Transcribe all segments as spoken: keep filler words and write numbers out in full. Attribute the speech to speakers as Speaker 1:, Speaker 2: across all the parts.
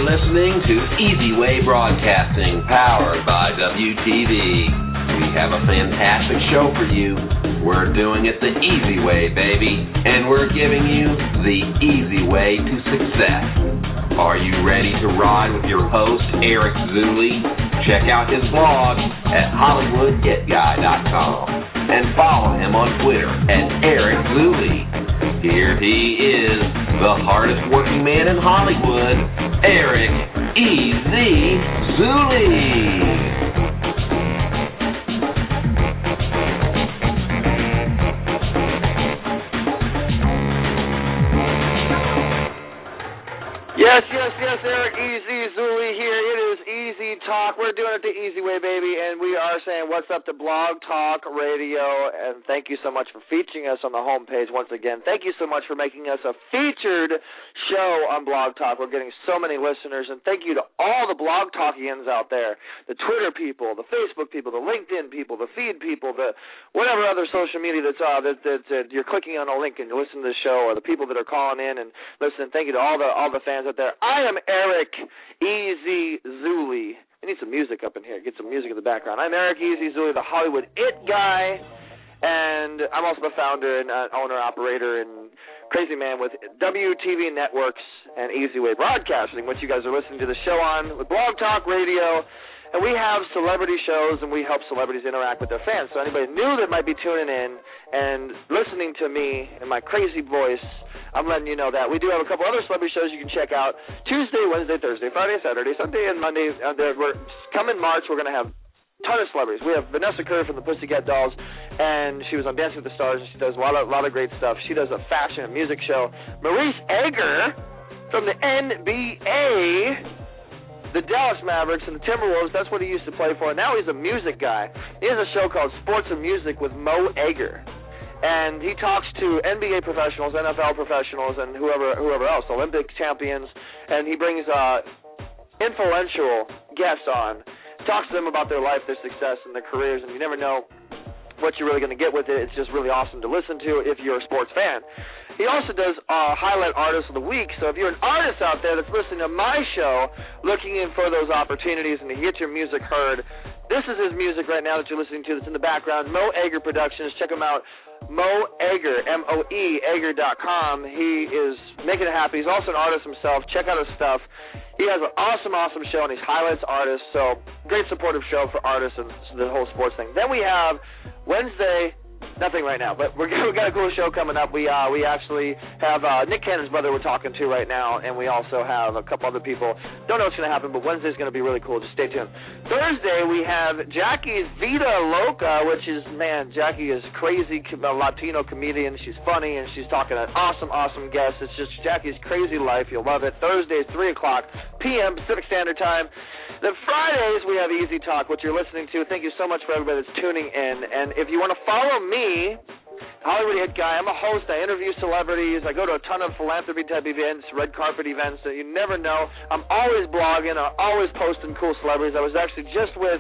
Speaker 1: You're listening to Easy Way Broadcasting, powered by W T V. We have a fantastic show for you. We're doing it the easy way, baby, and we're giving you the easy way to success. Are you ready to ride with your host, Eric Zuley? Check out his blog at Hollywood It Guy dot com and follow him on Twitter at Eric Zuley. Here he is, the hardest working man in Hollywood, Eric Easy Zuley.
Speaker 2: Yes, yes, yes, Eric Easy Zuley here. It is Easy Talk. We're doing it the easy way, baby, and we are saying what's up to Blog Talk Radio, and thank you so much for featuring us on the homepage once again. Thank you so much for making us a featured show on Blog Talk. We're getting so many listeners, and thank you to all the Blog Talkians out there, the Twitter people, the Facebook people, the LinkedIn people, the Feed people, the whatever other social media that's uh, that, that, that you're clicking on a link and you listen to the show, or the people that are calling in and listening. Thank you to all the all the fans out there. I am Eric Easy Zuley. We need some music up in here. Get some music in the background. I'm Eric Easy Zuley, the Hollywood It Guy, and I'm also the founder and uh, owner, operator, and crazy man with W T V Networks and Easy Way Broadcasting, which you guys are listening to the show on with Blog Talk Radio. And we have celebrity shows, and we help celebrities interact with their fans. So anybody new that might be tuning in and listening to me and my crazy voice, I'm letting you know that. We do have a couple other celebrity shows you can check out Tuesday, Wednesday, Thursday, Friday, Saturday, Sunday, and Monday. Uh, we're, come in March, we're going to have a ton of celebrities. We have Vanessa Kerr from the Pussycat Dolls, and she was on Dancing with the Stars, and she does a lot of, a lot of great stuff. She does a fashion and music show. Maurice Egger from the N B A, the Dallas Mavericks and the Timberwolves, that's what he used to play for. Now he's a music guy. He has a show called Sports and Music with Mo Egger. And he talks to N B A professionals, N F L professionals, and whoever whoever else, Olympic champions, and he brings uh, influential guests on, talks to them about their life, their success, and their careers, and you never know what you're really going to get with it. It's just really awesome to listen to if you're a sports fan. He also does uh, Highlight Artist of the Week, so if you're an artist out there that's listening to my show, looking in for those opportunities and to get your music heard, this is his music right now that you're listening to that's in the background, Mo Egger Productions. Check him out, Mo Egger, M O E, Egger dot com. He is making it happen. He's also an artist himself. Check out his stuff. He has an awesome, awesome show, and he highlights artists, so great supportive show for artists and the whole sports thing. Then we have Wednesday, nothing right now, but we're, we got a cool show coming up. We uh, we actually have uh, Nick Cannon's brother we're talking to right now, and we also have a couple other people. Don't know what's going to happen, but Wednesday's going to be really cool. Just stay tuned. Thursday, we have Jackie's Vida Loca, which is, man, Jackie is crazy, a Latino comedian. She's funny, and she's talking to awesome, awesome guests. It's just Jackie's crazy life. You'll love it. Thursdays, three o'clock p.m. Pacific Standard Time. Then Fridays, we have Easy Talk, which you're listening to. Thank you so much for everybody that's tuning in. And if you want to follow me, Hollywood It Guy, I'm a host. I interview celebrities. I go to a ton of philanthropy-type events, red carpet events that you never know. I'm always blogging. I'm always posting cool celebrities. I was actually just with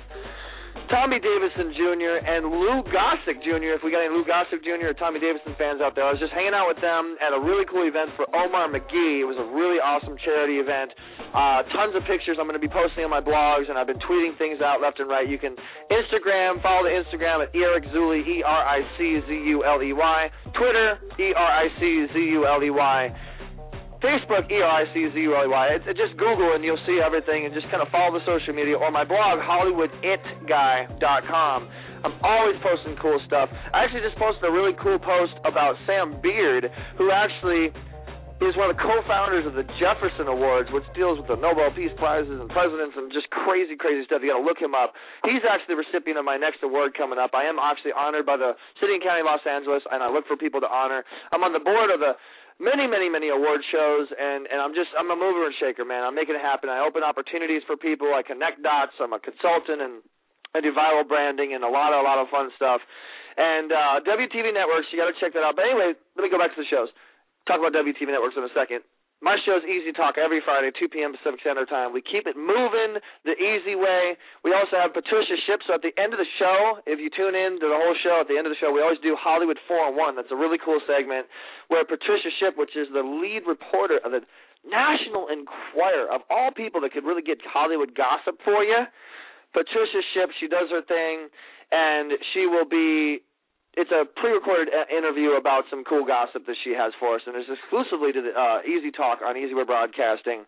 Speaker 2: Tommy Davidson Junior and Lou Gossett Junior If we got any Lou Gossett Junior or Tommy Davidson fans out there, I was just hanging out with them at a really cool event for Omar McGee. It was a really awesome charity event. Uh, tons of pictures I'm going to be posting on my blogs, and I've been tweeting things out left and right. You can Instagram, follow the Instagram at Eric Zuley, E R I C Z U L E Y. Twitter, E R I C Z U L E Y. Facebook, E R I C Z U L E Y. It, it just Google and you'll see everything, and just kind of follow the social media, or my blog, Hollywood It Guy dot com. I'm always posting cool stuff. I actually just posted a really cool post about Sam Beard, who actually is one of the co-founders of the Jefferson Awards, which deals with the Nobel Peace Prizes and presidents and just crazy, crazy stuff. You got to look him up. He's actually the recipient of my next award coming up. I am actually honored by the City and County of Los Angeles, and I look for people to honor. I'm on the board of the many, many, many award shows, and, and I'm just, I'm a mover and shaker, man. I'm making it happen. I open opportunities for people. I connect dots. I'm a consultant, and I do viral branding and a lot, of, a lot of fun stuff. And uh, W T V Networks, you got to check that out. But anyway, let me go back to the shows. Talk about W T V Networks in a second. My show is Easy Talk every Friday, two p.m. Pacific Standard Time. We keep it moving the easy way. We also have Patricia Shipp. So at the end of the show, if you tune in to the whole show, at the end of the show, we always do Hollywood four oh one. That's a really cool segment where Patricia Shipp, which is the lead reporter of the National Enquirer, of all people that could really get Hollywood gossip for you, Patricia Shipp, she does her thing, and she will be, it's a pre-recorded interview about some cool gossip that she has for us, and it's exclusively to the uh, Easy Talk on Easy Way Broadcasting.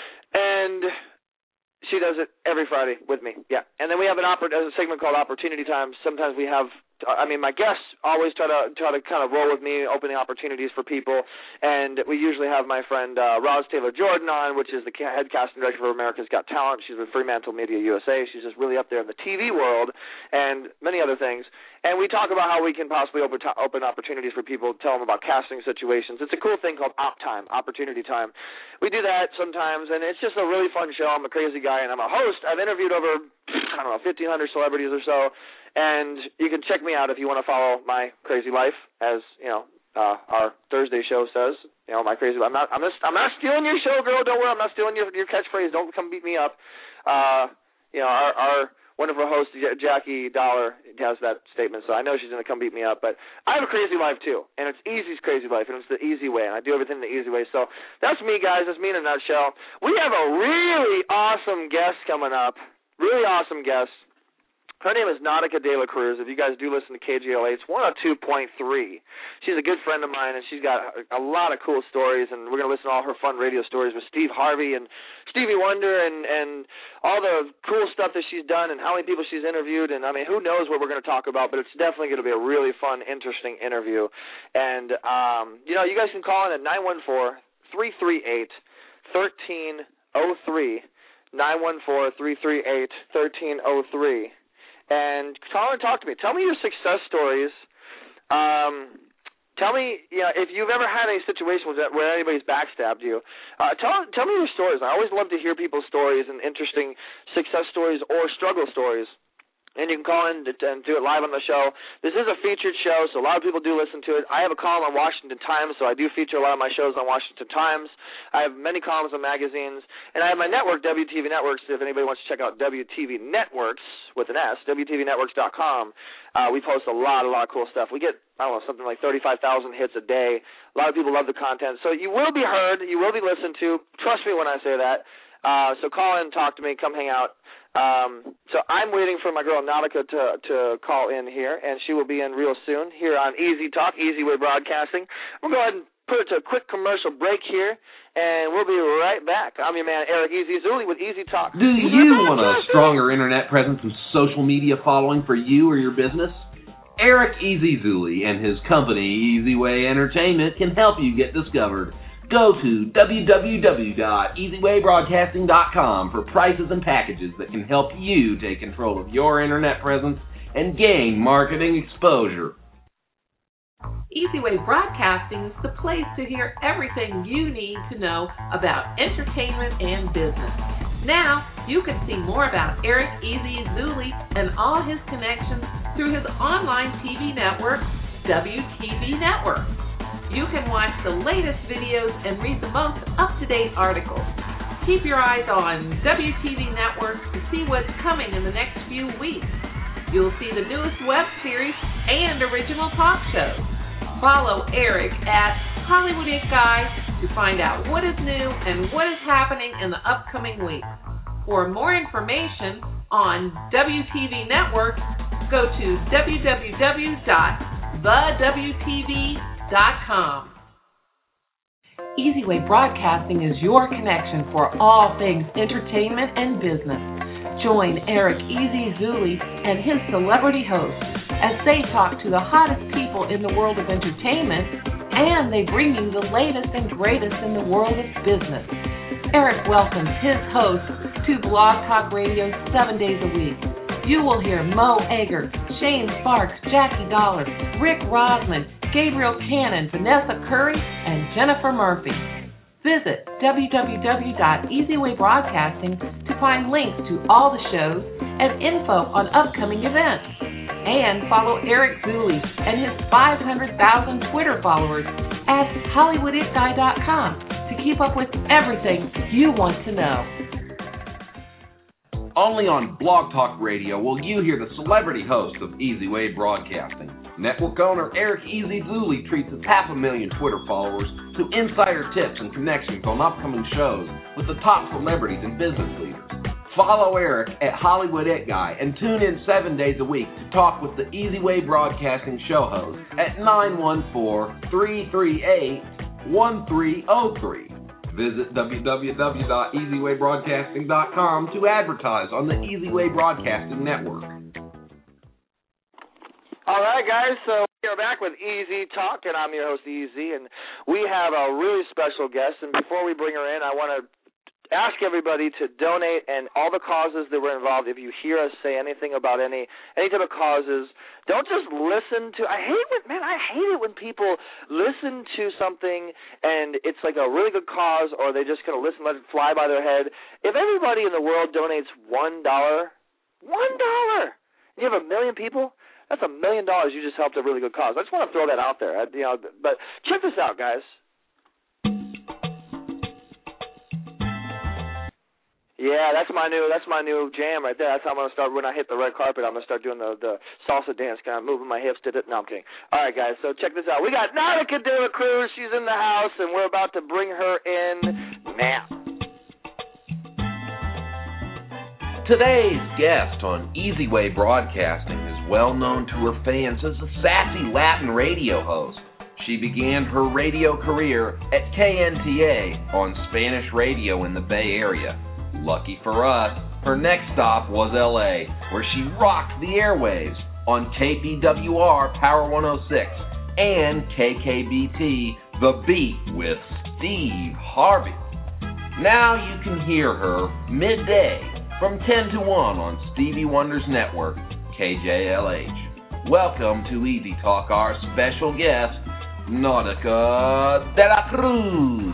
Speaker 2: And she does it every Friday with me, yeah. And then we have an oppor- a segment called Opportunity Time. Sometimes we have, I mean, my guests always try to try to kind of roll with me, opening opportunities for people. And we usually have my friend uh, Roz Taylor Jordan on, which is the head casting director for America's Got Talent. She's with Fremantle Media U S A. She's just really up there in the T V world and many other things. And we talk about how we can possibly open, to- open opportunities for people, tell them about casting situations. It's a cool thing called Op Time, Opportunity Time. We do that sometimes, and it's just a really fun show. I'm a crazy guy, and I'm a host. I've interviewed over, I don't know, fifteen hundred celebrities or so, and you can check me out if you want to follow my crazy life, as, you know, uh, our Thursday show says. You know, my crazy life. I'm not, I'm, just, I'm not stealing your show, girl. Don't worry. I'm not stealing your, your catchphrase. Don't come beat me up. Uh, you know, our... our wonderful host, Jackie Dollar, has that statement, so I know she's going to come beat me up. But I have a crazy life, too, and it's Easy's crazy life, and it's the easy way, and I do everything the easy way. So that's me, guys. That's me in a nutshell. We have a really awesome guest coming up, really awesome guest. Her name is Nautica De La Cruz. If you guys do listen to K G L A, it's one oh two point three. She's a good friend of mine, and she's got a, a lot of cool stories, and we're going to listen to all her fun radio stories with Steve Harvey and Stevie Wonder and, and all the cool stuff that she's done and how many people she's interviewed. And, I mean, who knows what we're going to talk about, but it's definitely going to be a really fun, interesting interview. And, um, you know, you guys can call in at nine one four, three three eight, one three zero three, nine one four, three three eight, one three zero three. And call and talk to me. Tell me your success stories. Um, tell me, you know, if you've ever had any situation where anybody's backstabbed you. Uh, tell tell me your stories. I always love to hear people's stories and interesting success stories or struggle stories. And you can call in and do it live on the show. This is a featured show, so a lot of people do listen to it. I have a column on Washington Times, so I do feature a lot of my shows on Washington Times. I have many columns on magazines. And I have my network, W T V Networks. If anybody wants to check out W T V Networks with an S, W T V networks dot com. Uh, we post a lot, a lot of cool stuff. We get, I don't know, something like thirty-five thousand hits a day. A lot of people love the content. So you will be heard. You will be listened to. Trust me when I say that. Uh, so call in, talk to me, come hang out. Um, so I'm waiting for my girl Nautica to to call in here, and she will be in real soon here on Easy Talk, Easy Way Broadcasting. We'll go ahead and put it to a quick commercial break here, and we'll be right back. I'm your man, Eric Easy Azuli with Easy Talk.
Speaker 1: Do you want a stronger internet presence and social media following for you or your business? Eric Easy Azuli and his company, Easy Way Entertainment, can help you get discovered. Go to w w w dot easy way broadcasting dot com for prices and packages that can help you take control of your internet presence and gain marketing exposure.
Speaker 3: Easy Way Broadcasting is the place to hear everything you need to know about entertainment and business. Now, you can see more about Eric Easy Azuli and all his connections through his online T V network, W T V Network. You can watch the latest videos and read the most up-to-date articles. Keep your eyes on W T V Network to see what's coming in the next few weeks. You'll see the newest web series and original talk shows. Follow Eric at Hollywood It Guy to find out what is new and what is happening in the upcoming weeks. For more information on W T V Network, go to w w w dot the w t v dot com. Easy Way Broadcasting is your connection for all things entertainment and business. Join Eric Easy Azuli and his celebrity hosts as they talk to the hottest people in the world of entertainment, and they bring you the latest and greatest in the world of business. Eric welcomes his hosts to Blog Talk Radio seven days a week. You will hear Mo Egger, Shane Sparks, Jackie Dollar, Rick Rosman, Gabriel Cannon, Vanessa Curry, and Jennifer Murphy. Visit w w w dot easy way broadcasting to find links to all the shows and info on upcoming events. And follow Eric Azuli and his five hundred thousand Twitter followers at hollywood it guy dot com to keep up with everything you want to know.
Speaker 1: Only on Blog Talk Radio will you hear the celebrity host of Easy Way Broadcasting. Network owner Eric Easy Azuli treats his half a million Twitter followers to insider tips and connections on upcoming shows with the top celebrities and business leaders. Follow Eric at Hollywood It Guy and tune in seven days a week to talk with the Easy Way Broadcasting show host at nine one four, three three eight, one three zero three. Visit w w w dot easy way broadcasting dot com to advertise on the Easy Way Broadcasting Network.
Speaker 2: All right, guys, so we are back with Easy Talk, and I'm your host, Easy, and we have a really special guest, and before we bring her in, I want to ask everybody to donate and all the causes that were involved. If you hear us say anything about any any type of causes, don't just listen to. I hate when man, I hate it when people listen to something and it's like a really good cause, or they just kind of listen, let it fly by their head. If everybody in the world donates one dollar, one dollar, you have a million people. That's a million dollars you just helped a really good cause. I just want to throw that out there. You know, but check this out, guys. Yeah, that's my new that's my new jam right there. That's how I'm gonna start when I hit the red carpet. I'm gonna start doing the, the salsa dance, kind of moving my hips to it. No, I'm kidding. All right, guys. So check this out. We got Nautica De La Cruz. She's in the house, and we're about to bring her in now.
Speaker 1: Today's guest on Easy Way Broadcasting is well known to her fans as a sassy Latin radio host. She began her radio career at K N T A on Spanish radio in the Bay Area. Lucky for us, her next stop was L A, where she rocked the airwaves on K P W R Power one oh six and K K B T The Beat with Steve Harvey. Now you can hear her midday from ten to one on Stevie Wonder's network, K J L H. Welcome to Easy Talk, our special guest, Nautica De La Cruz.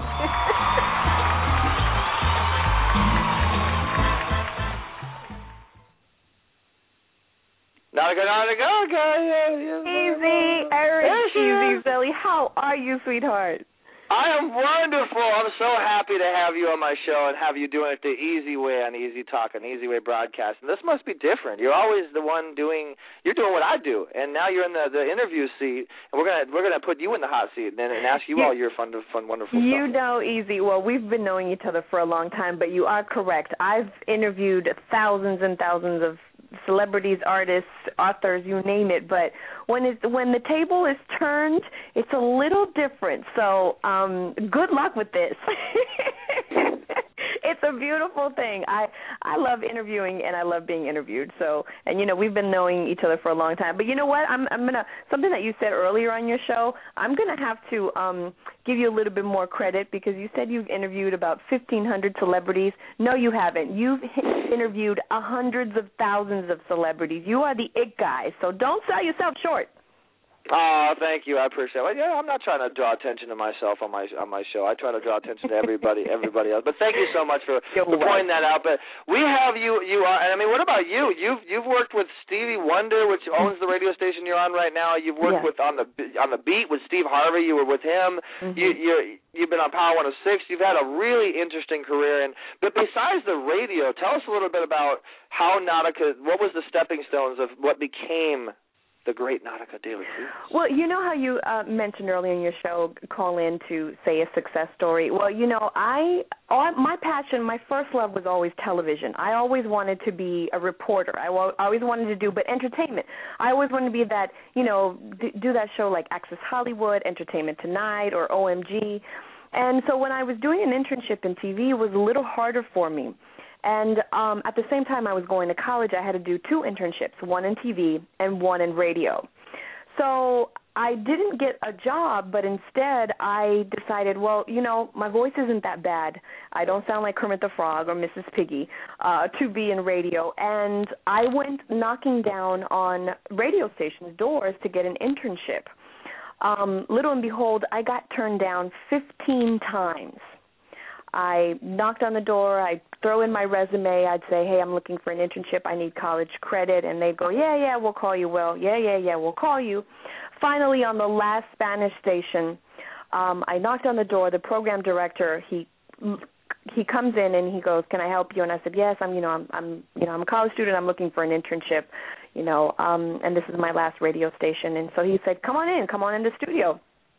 Speaker 2: Nautica, Nautica, okay,
Speaker 4: Easy, Eric, Easy, Zelly, how are you, sweetheart?
Speaker 2: I am wonderful. I'm so happy to have you on my show and have you doing it the easy way on Easy Talk and Easy Way Broadcasting. This must be different. You're always the one doing. You're doing what I do, and now you're in the, the interview seat, and we're gonna we're gonna put you in the hot seat and, and ask you
Speaker 4: yeah.
Speaker 2: all your fun, fun, wonderful
Speaker 4: you
Speaker 2: stuff.
Speaker 4: You know, Easy. Well, we've been knowing each other for a long time, but you are correct. I've interviewed thousands and thousands of celebrities, artists, authors, you name it. But when it when the table is turned, it's a little different. So um, good luck with this. It's a beautiful thing. I I love interviewing and I love being interviewed. So, and you know, we've been knowing each other for a long time. But you know what? I'm I'm gonna something that you said earlier on your show. I'm gonna have to um, give you a little bit more credit because you said you've interviewed about fifteen hundred celebrities. No, you haven't. You've interviewed hundreds of thousands of celebrities. You are the it guy. So don't sell yourself short.
Speaker 2: Oh, thank you. I appreciate it. Well, yeah, I'm not trying to draw attention to myself on my on my show. I try to draw attention to everybody, everybody else. But thank you so much for, for pointing that out. But we have you. You are. I mean, what about you? You've you've worked with Stevie Wonder, which owns the radio station you're on right now. You've worked
Speaker 4: yeah.
Speaker 2: with on the on the beat with Steve Harvey. You were with him. Mm-hmm. You you're, you've been on Power one oh six. You've had a really interesting career. And but besides the radio, tell us a little bit about how Nautica. What was the stepping stones of what became the great Nautica De La Cruz?
Speaker 4: Well, you know how you uh, mentioned earlier in your show, call in to say a success story. Well, you know, I all, my passion, my first love was always television. I always wanted to be a reporter. I always wanted to do, but entertainment. I always wanted to be that, you know, do that show like Access Hollywood, Entertainment Tonight, or O M G. And so when I was doing an internship in T V, it was a little harder for me. And um, at the same time I was going to college, I had to do two internships, one in T V and one in radio. So I didn't get a job, but instead I decided, well, you know, my voice isn't that bad. I don't sound like Kermit the Frog or Missus Piggy uh, to be in radio. And I went knocking down on radio stations' doors to get an internship. Um, little and behold, I got turned down fifteen times. I knocked on the door, I'd throw in my resume, I'd say, hey, I'm looking for an internship, I need college credit, and they'd go, yeah, yeah, we'll call you, well, yeah, yeah, yeah, we'll call you. Finally, on the last Spanish station, um, I knocked on the door, the program director, he he comes in and he goes, can I help you? And I said, yes, I'm, you know, I'm, I'm, you know, I'm a college student, I'm looking for an internship, you know, um, and this is my last radio station. And so he said, come on in, come on in the studio.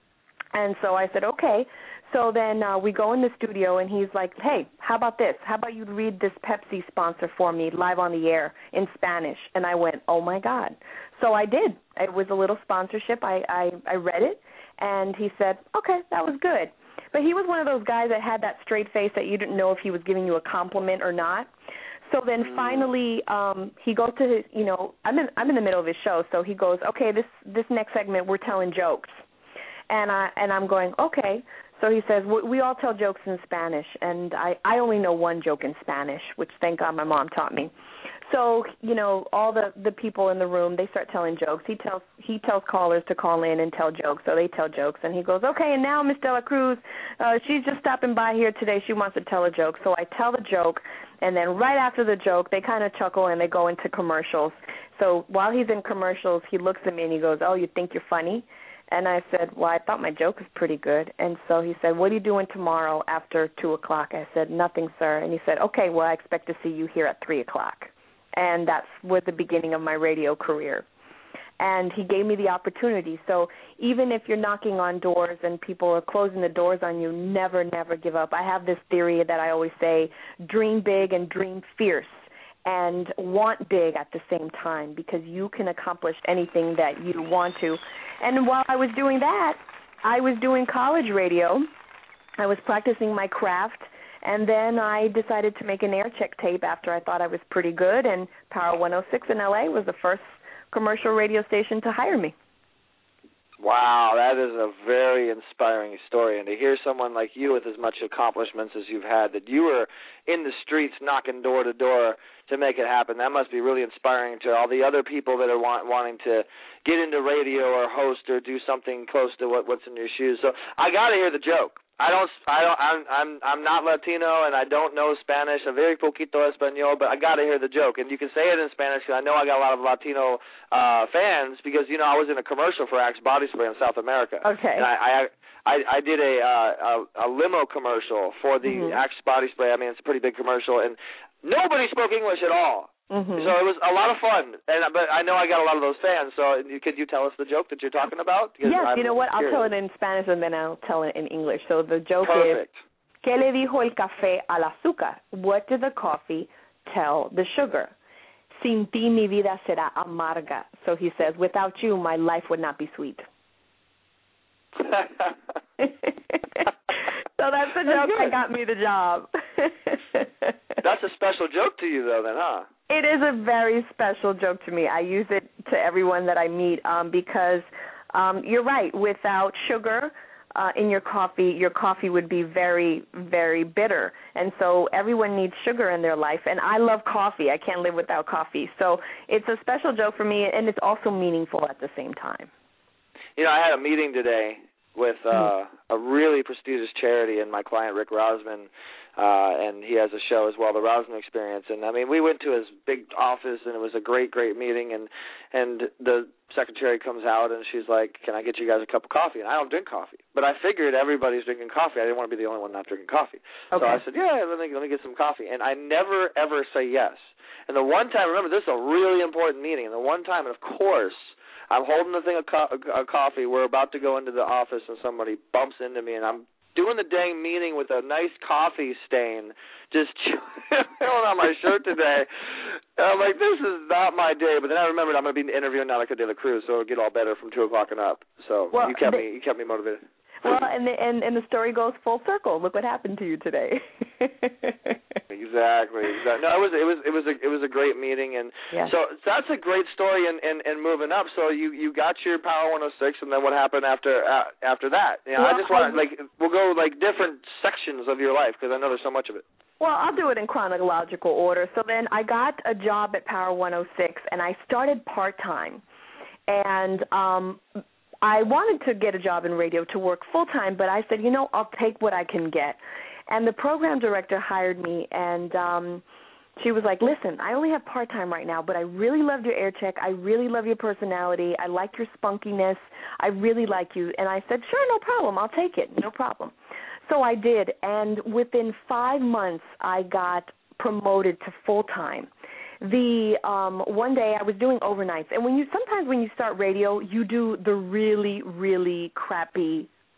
Speaker 4: And so I said, okay. So then uh, we go in the studio, and he's like, hey, how about this? How about you read this Pepsi sponsor for me live on the air in Spanish? And I went, oh, my God. So I did. It was a little sponsorship. I, I, I read it, and he said, okay, that was good. But he was one of those guys that had that straight face that you didn't know if he was giving you a compliment or not. So then finally um, he goes to his, you know, I'm in, I'm in the middle of his show, so he goes, okay, this, this next segment we're telling jokes. And, I, and I'm going, okay. So he says, we, we all tell jokes in Spanish, and I, I only know one joke in Spanish, which thank God my mom taught me. So, you know, all the, the people in the room, they start telling jokes. He tells he tells callers to call in and tell jokes, so they tell jokes. And he goes, okay, and now Miss Dela Cruz, uh, she's just stopping by here today. She wants to tell a joke. So I tell the joke, and then right after the joke, they kind of chuckle and they go into commercials. So while he's in commercials, he looks at me and he goes, oh, you think you're funny? And I said, well, I thought my joke was pretty good. And so he said, what are you doing tomorrow after two o'clock? I said, nothing, sir. And he said, okay, well, I expect to see you here at three o'clock. And that was the beginning of my radio career. And he gave me the opportunity. So even if you're knocking on doors and people are closing the doors on you, never, never give up. I have this theory that I always say, dream big and dream fierce, and want big at the same time, because you can accomplish anything that you want to. And while I was doing that, I was doing college radio. I was practicing my craft. And then I decided to make an air check tape after I thought I was pretty good, and Power one oh six in L A was the first commercial radio station to hire me.
Speaker 2: Wow, that is a very inspiring story. And to hear someone like you with as much accomplishments as you've had, that you were in the streets knocking door to door to make it happen, that must be really inspiring to all the other people that are want, wanting to get into radio or host or do something close to what, what's in your shoes. So I got to hear the joke. I don't, I don't, I'm, I'm, I'm not Latino, and I don't know Spanish. A very poquito español, but I got to hear the joke, and you can say it in Spanish because I know I got a lot of Latino uh, fans because you know I was in a commercial for Axe Body Spray in South America.
Speaker 4: Okay.
Speaker 2: And I, I, I, I did a, uh, a, a limo commercial for the mm-hmm. Axe Body Spray. I mean, it's a pretty big commercial, and nobody spoke English at all. Mm-hmm. So it was a lot of fun, and but I know I got a lot of those fans. So could you tell us the joke that you're talking about?
Speaker 4: Yes,
Speaker 2: I'm
Speaker 4: you know what?
Speaker 2: curious.
Speaker 4: I'll tell it in Spanish and then I'll tell it in English. So the joke
Speaker 2: Perfect.
Speaker 4: is, ¿Qué le dijo el café al azúcar? What did the coffee tell the sugar? Sin ti mi vida será amarga. So he says, without you, my life would not be sweet. So that's the joke that got me the job.
Speaker 2: That's a special joke to you, though, then, huh?
Speaker 4: It is a very special joke to me. I use it to everyone that I meet um, because um, you're right. Without sugar uh, in your coffee, your coffee would be very, very bitter. And so everyone needs sugar in their life. And I love coffee. I can't live without coffee. So it's a special joke for me, and it's also meaningful at the same time.
Speaker 2: You know, I had a meeting today with uh, a really prestigious charity and my client, Rick Rosman, uh, and he has a show as well, The Rosman Experience. And, I mean, we went to his big office, and it was a great, great meeting. And, and the secretary comes out, and she's like, can I get you guys a cup of coffee? And I don't drink coffee. But I figured everybody's drinking coffee. I didn't want to be the only one not drinking coffee.
Speaker 4: Okay.
Speaker 2: So I said, yeah, let me, let me get some coffee. And I never, ever say yes. And the one time, remember, this is a really important meeting, and the one time, and of course, I'm holding the thing of co- a coffee. We're about to go into the office, and somebody bumps into me, and I'm doing the dang meeting with a nice coffee stain just chilling on my shirt today. And I'm like, this is not my day. But then I remembered I'm going to be interviewing Monica De La Cruz, so it'll get all better from two o'clock and up. So well, you kept the, me, you kept me motivated.
Speaker 4: Well, and the, and and the story goes full circle. Look what happened to you today.
Speaker 2: Exactly. exactly. No, it was it was it was a it was a great meeting, and
Speaker 4: yeah.
Speaker 2: so, so that's a great story. And, and, and moving up, so you, you got your Power one oh six, and then what happened after uh, after that? You know, well, I just want like we'll go like different sections of your life because I know there's so much of it.
Speaker 4: Well, I'll do it in chronological order. So then I got a job at Power one oh six, and I started part time, and um. I wanted to get a job in radio to work full-time, but I said, you know, I'll take what I can get. And the program director hired me, and um, she was like, listen, I only have part-time right now, but I really loved your air check. I really love your personality. I like your spunkiness. I really like you. And I said, sure, no problem. I'll take it. No problem. So I did, and within five months, I got promoted to full-time. The um, one day I was doing overnights, and when you sometimes when you start radio, you do the really, really crappy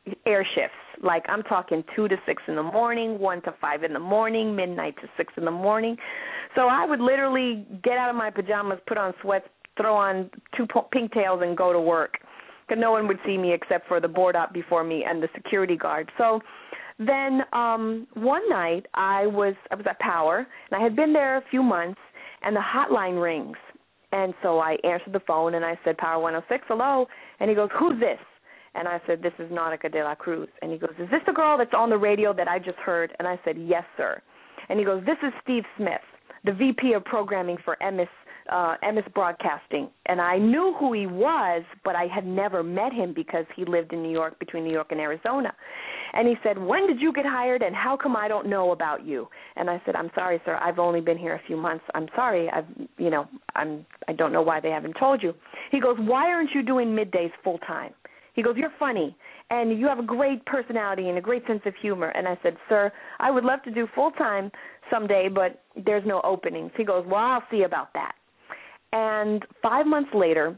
Speaker 4: air shifts. Like I'm talking two to six in the morning, one to five in the morning, midnight to six in the morning. So I would literally get out of my pajamas, put on sweats, throw on two pigtails, and go to work. Because no one would see me except for the board op before me and the security guard. So then um, one night I was I was at Power, and I had been there a few months, and the hotline rings. And so I answered the phone, and I said, Power one oh six, hello. And he goes, who's this? And I said, this is Nautica de la Cruz. And he goes, is this the girl that's on the radio that I just heard? And I said, yes, sir. And he goes, this is Steve Smith, the V P of programming for M S, uh, M S Broadcasting. And I knew who he was, but I had never met him because he lived in New York, between New York and Arizona. And he said, when did you get hired, and how come I don't know about you? And I said, I'm sorry, sir. I've only been here a few months. I'm sorry. I've, you know, I'm, I don't know why they haven't told you. He goes, why aren't you doing middays full time? He goes, you're funny, and you have a great personality and a great sense of humor. And I said, sir, I would love to do full-time someday, but there's no openings. He goes, well, I'll see about that. And five months later,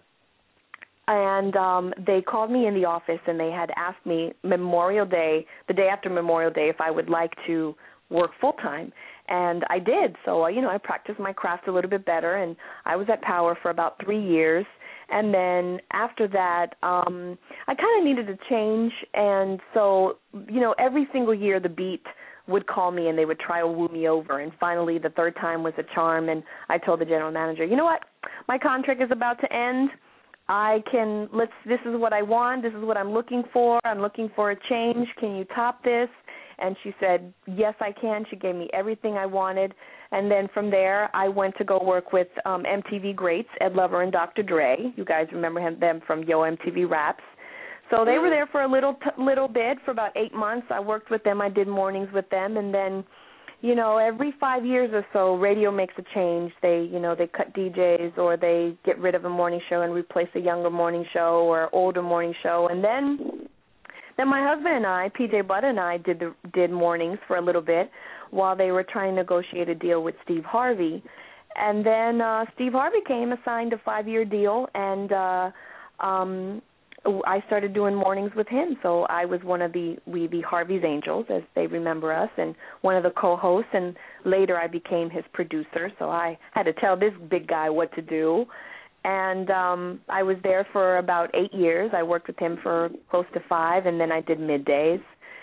Speaker 4: and um, they called me in the office, and they had asked me Memorial Day, the day after Memorial Day, if I would like to work full-time. And I did. So, uh, you know, I practiced my craft a little bit better, and I was at Power for about three years. And then after that, um, I kind of needed a change, and so, you know, every single year the Beat would call me and they would try to woo me over, and finally the third time was a charm, and I told the general manager, you know what, my contract is about to end. I can, let's, this is what I want, this is what I'm looking for, I'm looking for a change, can you top this? And she said, yes, I can. She gave me everything I wanted. And then from there, I went to go work with um, M T V greats, Ed Lover and Doctor Dre. You guys remember him, them from Yo M T V Raps. So they were there for a little t- little bit, for about eight months. I worked with them. I did mornings with them. And then, you know, every five years or so, radio makes a change. They, you know, they cut D Js, or they get rid of a morning show and replace a younger morning show or older morning show. And then... Then my husband and I, P J Budd and I, did the, did mornings for a little bit while they were trying to negotiate a deal with Steve Harvey. And then uh, Steve Harvey came, assigned a five-year deal, and uh, um, I started doing mornings with him. So I was one of the, we the Harvey's Angels, as they remember us, and one of the co-hosts, and later I became his producer. So I had to tell this big guy what to do. And um, I was there for about eight years. I worked with him for close to five, and then I did middays.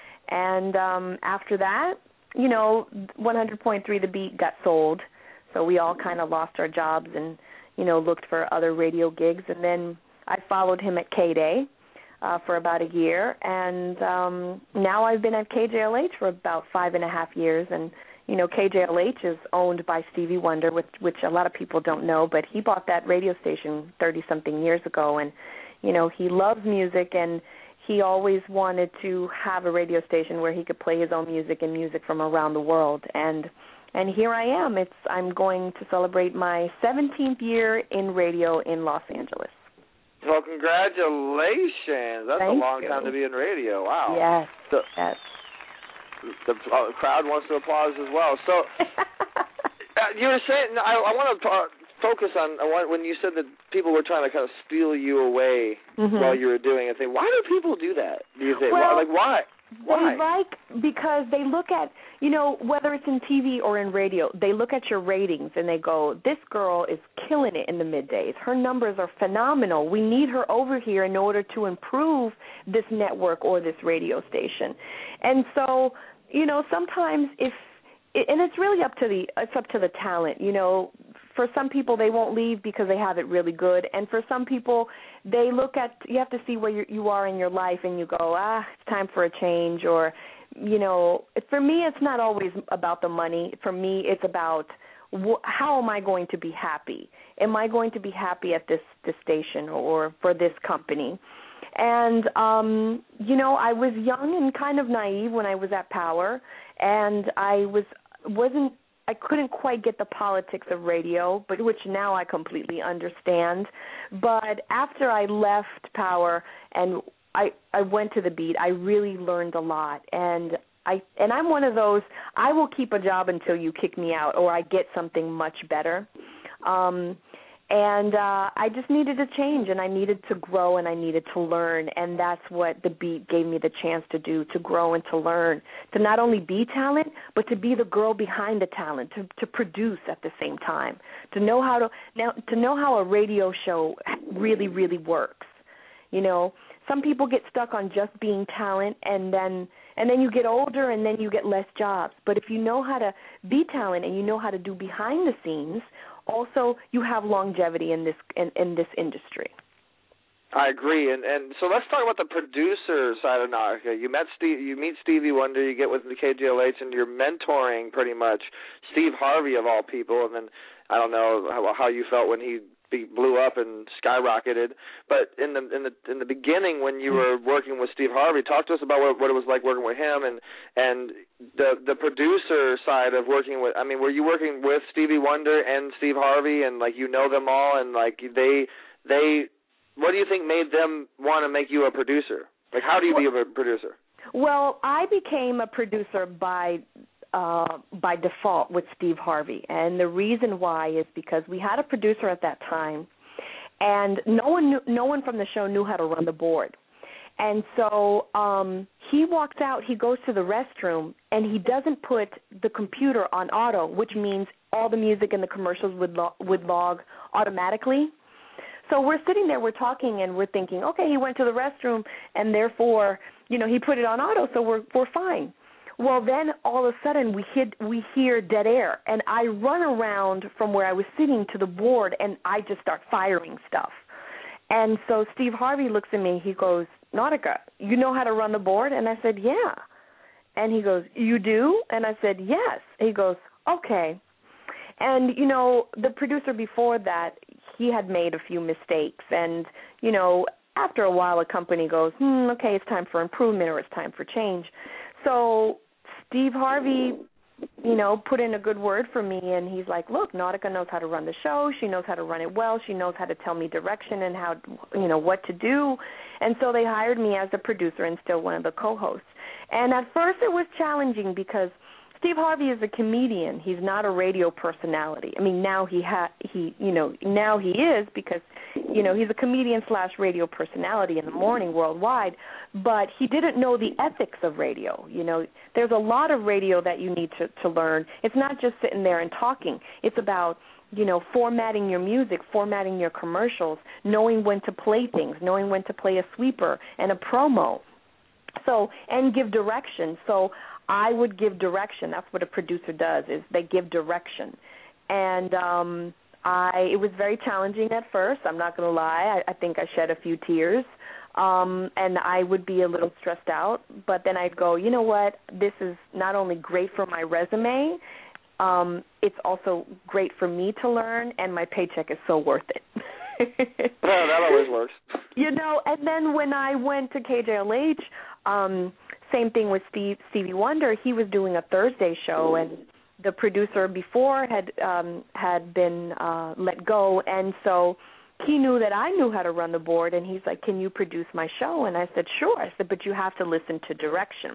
Speaker 4: And um, after that, you know, one hundred point three The Beat got sold, so we all kind of lost our jobs and, you know, looked for other radio gigs. And then I followed him at K-Day uh, for about a year, and um, now I've been at K J L H for about five and a half years, and you know, K J L H is owned by Stevie Wonder, which, which a lot of people don't know, but he bought that radio station thirty-something years ago, and, you know, he loves music, and he always wanted to have a radio station where he could play his own music and music from around the world, and and here I am. It's I'm going to celebrate my seventeenth year in radio in Los Angeles.
Speaker 2: Well, congratulations. That's
Speaker 4: Thank
Speaker 2: a long
Speaker 4: you.
Speaker 2: time to be in radio. Wow.
Speaker 4: Yes,
Speaker 2: So,
Speaker 4: yes.
Speaker 2: The uh, crowd wants to applaud as well. So, uh, you were saying, I, I want to uh, focus on uh, when you said that people were trying to kind of steal you away mm-hmm. while you were doing it. Why do people do that, do you think?
Speaker 4: Well,
Speaker 2: why, like, why? Why?
Speaker 4: They like, because they look at, you know, whether it's in T V or in radio, they look at your ratings and they go, this girl is killing it in the middays. Her numbers are phenomenal. We need her over here in order to improve this network or this radio station. And so, you know, sometimes if, and it's really up to the, it's up to the talent, you know. For some people, they won't leave because they have it really good. And for some people, they look at, you have to see where you, you are in your life and you go, ah, it's time for a change. Or, you know, for me, it's not always about the money. For me, it's about wh- how am I going to be happy? Am I going to be happy at this, this station or for this company? And, um, you know, I was young and kind of naive when I was at Power, and I was, wasn't, I couldn't quite get the politics of radio, but which now I completely understand. But after I left Power and I, I went to the Beat, I really learned a lot. And I and I'm one of those, I will keep a job until you kick me out or I get something much better. Um, And uh, I just needed to change, and I needed to grow, and I needed to learn, and that's what the beat gave me the chance to do, to grow and to learn, to not only be talent, but to be the girl behind the talent, to, to produce at the same time, to know how to now to know how a radio show really, really works. You know, some people get stuck on just being talent, and then and then you get older, and then you get less jobs. But if you know how to be talent and you know how to do behind the scenes, also, you have longevity in this in, in this industry.
Speaker 2: I agree, and and so let's talk about the producer side of Nautica. You met Steve, you meet Stevie Wonder, you get with the K J L H, and you're mentoring pretty much Steve Harvey of all people. And then I don't know how, how you felt when he blew up and skyrocketed, but in the in the in the beginning when you were working with Steve Harvey, talk to us about what, what it was like working with him and and the the producer side of working with. I mean, were you working with Stevie Wonder and Steve Harvey, and like you know them all, and like they they what do you think made them want to make you a producer? Like, how do you well, be a producer?
Speaker 4: Well, I became a producer by. Uh, by default with Steve Harvey, and the reason why is because we had a producer at that time, and no one knew, no one from the show knew how to run the board, and so um, he walks out, he goes to the restroom, and he doesn't put the computer on auto, which means all the music and the commercials would lo- would log automatically. So we're sitting there, we're talking, and we're thinking, okay, he went to the restroom, and therefore, you know, he put it on auto, so we're we're fine. Well, then all of a sudden we hit, we hear dead air, and I run around from where I was sitting to the board, and I just start firing stuff. And so Steve Harvey looks at me. He goes, Nautica, you know how to run the board? And I said, yeah. And he goes, you do? And I said, yes. He goes, okay. And, you know, the producer before that, he had made a few mistakes. And, you know, after a while a company goes, hmm, okay, it's time for improvement or it's time for change. So Steve Harvey, you know, put in a good word for me, and he's like, look, Nautica knows how to run the show. She knows how to run it well. She knows how to tell me direction and how, you know, what to do. And so they hired me as a producer and still one of the co-hosts. And at first it was challenging because Steve Harvey is a comedian. He's not a radio personality. I mean, now he ha- he, you know, now he is because, you know, he's a comedian slash radio personality in the morning worldwide. But he didn't know the ethics of radio. You know, there's a lot of radio that you need to, to learn. It's not just sitting there and talking. It's about, you know, formatting your music, formatting your commercials, knowing when to play things, knowing when to play a sweeper and a promo. So, and give direction. So I would give direction. That's what a producer does, is they give direction. And um, I, it was very challenging at first. I'm not going to lie. I, I think I shed a few tears. Um, and I would be a little stressed out. But then I'd go, you know what? This is not only great for my resume, um, it's also great for me to learn, and my paycheck is so worth it.
Speaker 2: Yeah, that always works.
Speaker 4: You know, and then when I went to K J L H, um, same thing with Steve, Stevie Wonder. He was doing a Thursday show, and the producer before had um, had been uh, let go, and so he knew that I knew how to run the board, and he's like, can you produce my show? And I said, sure. I said, but you have to listen to direction.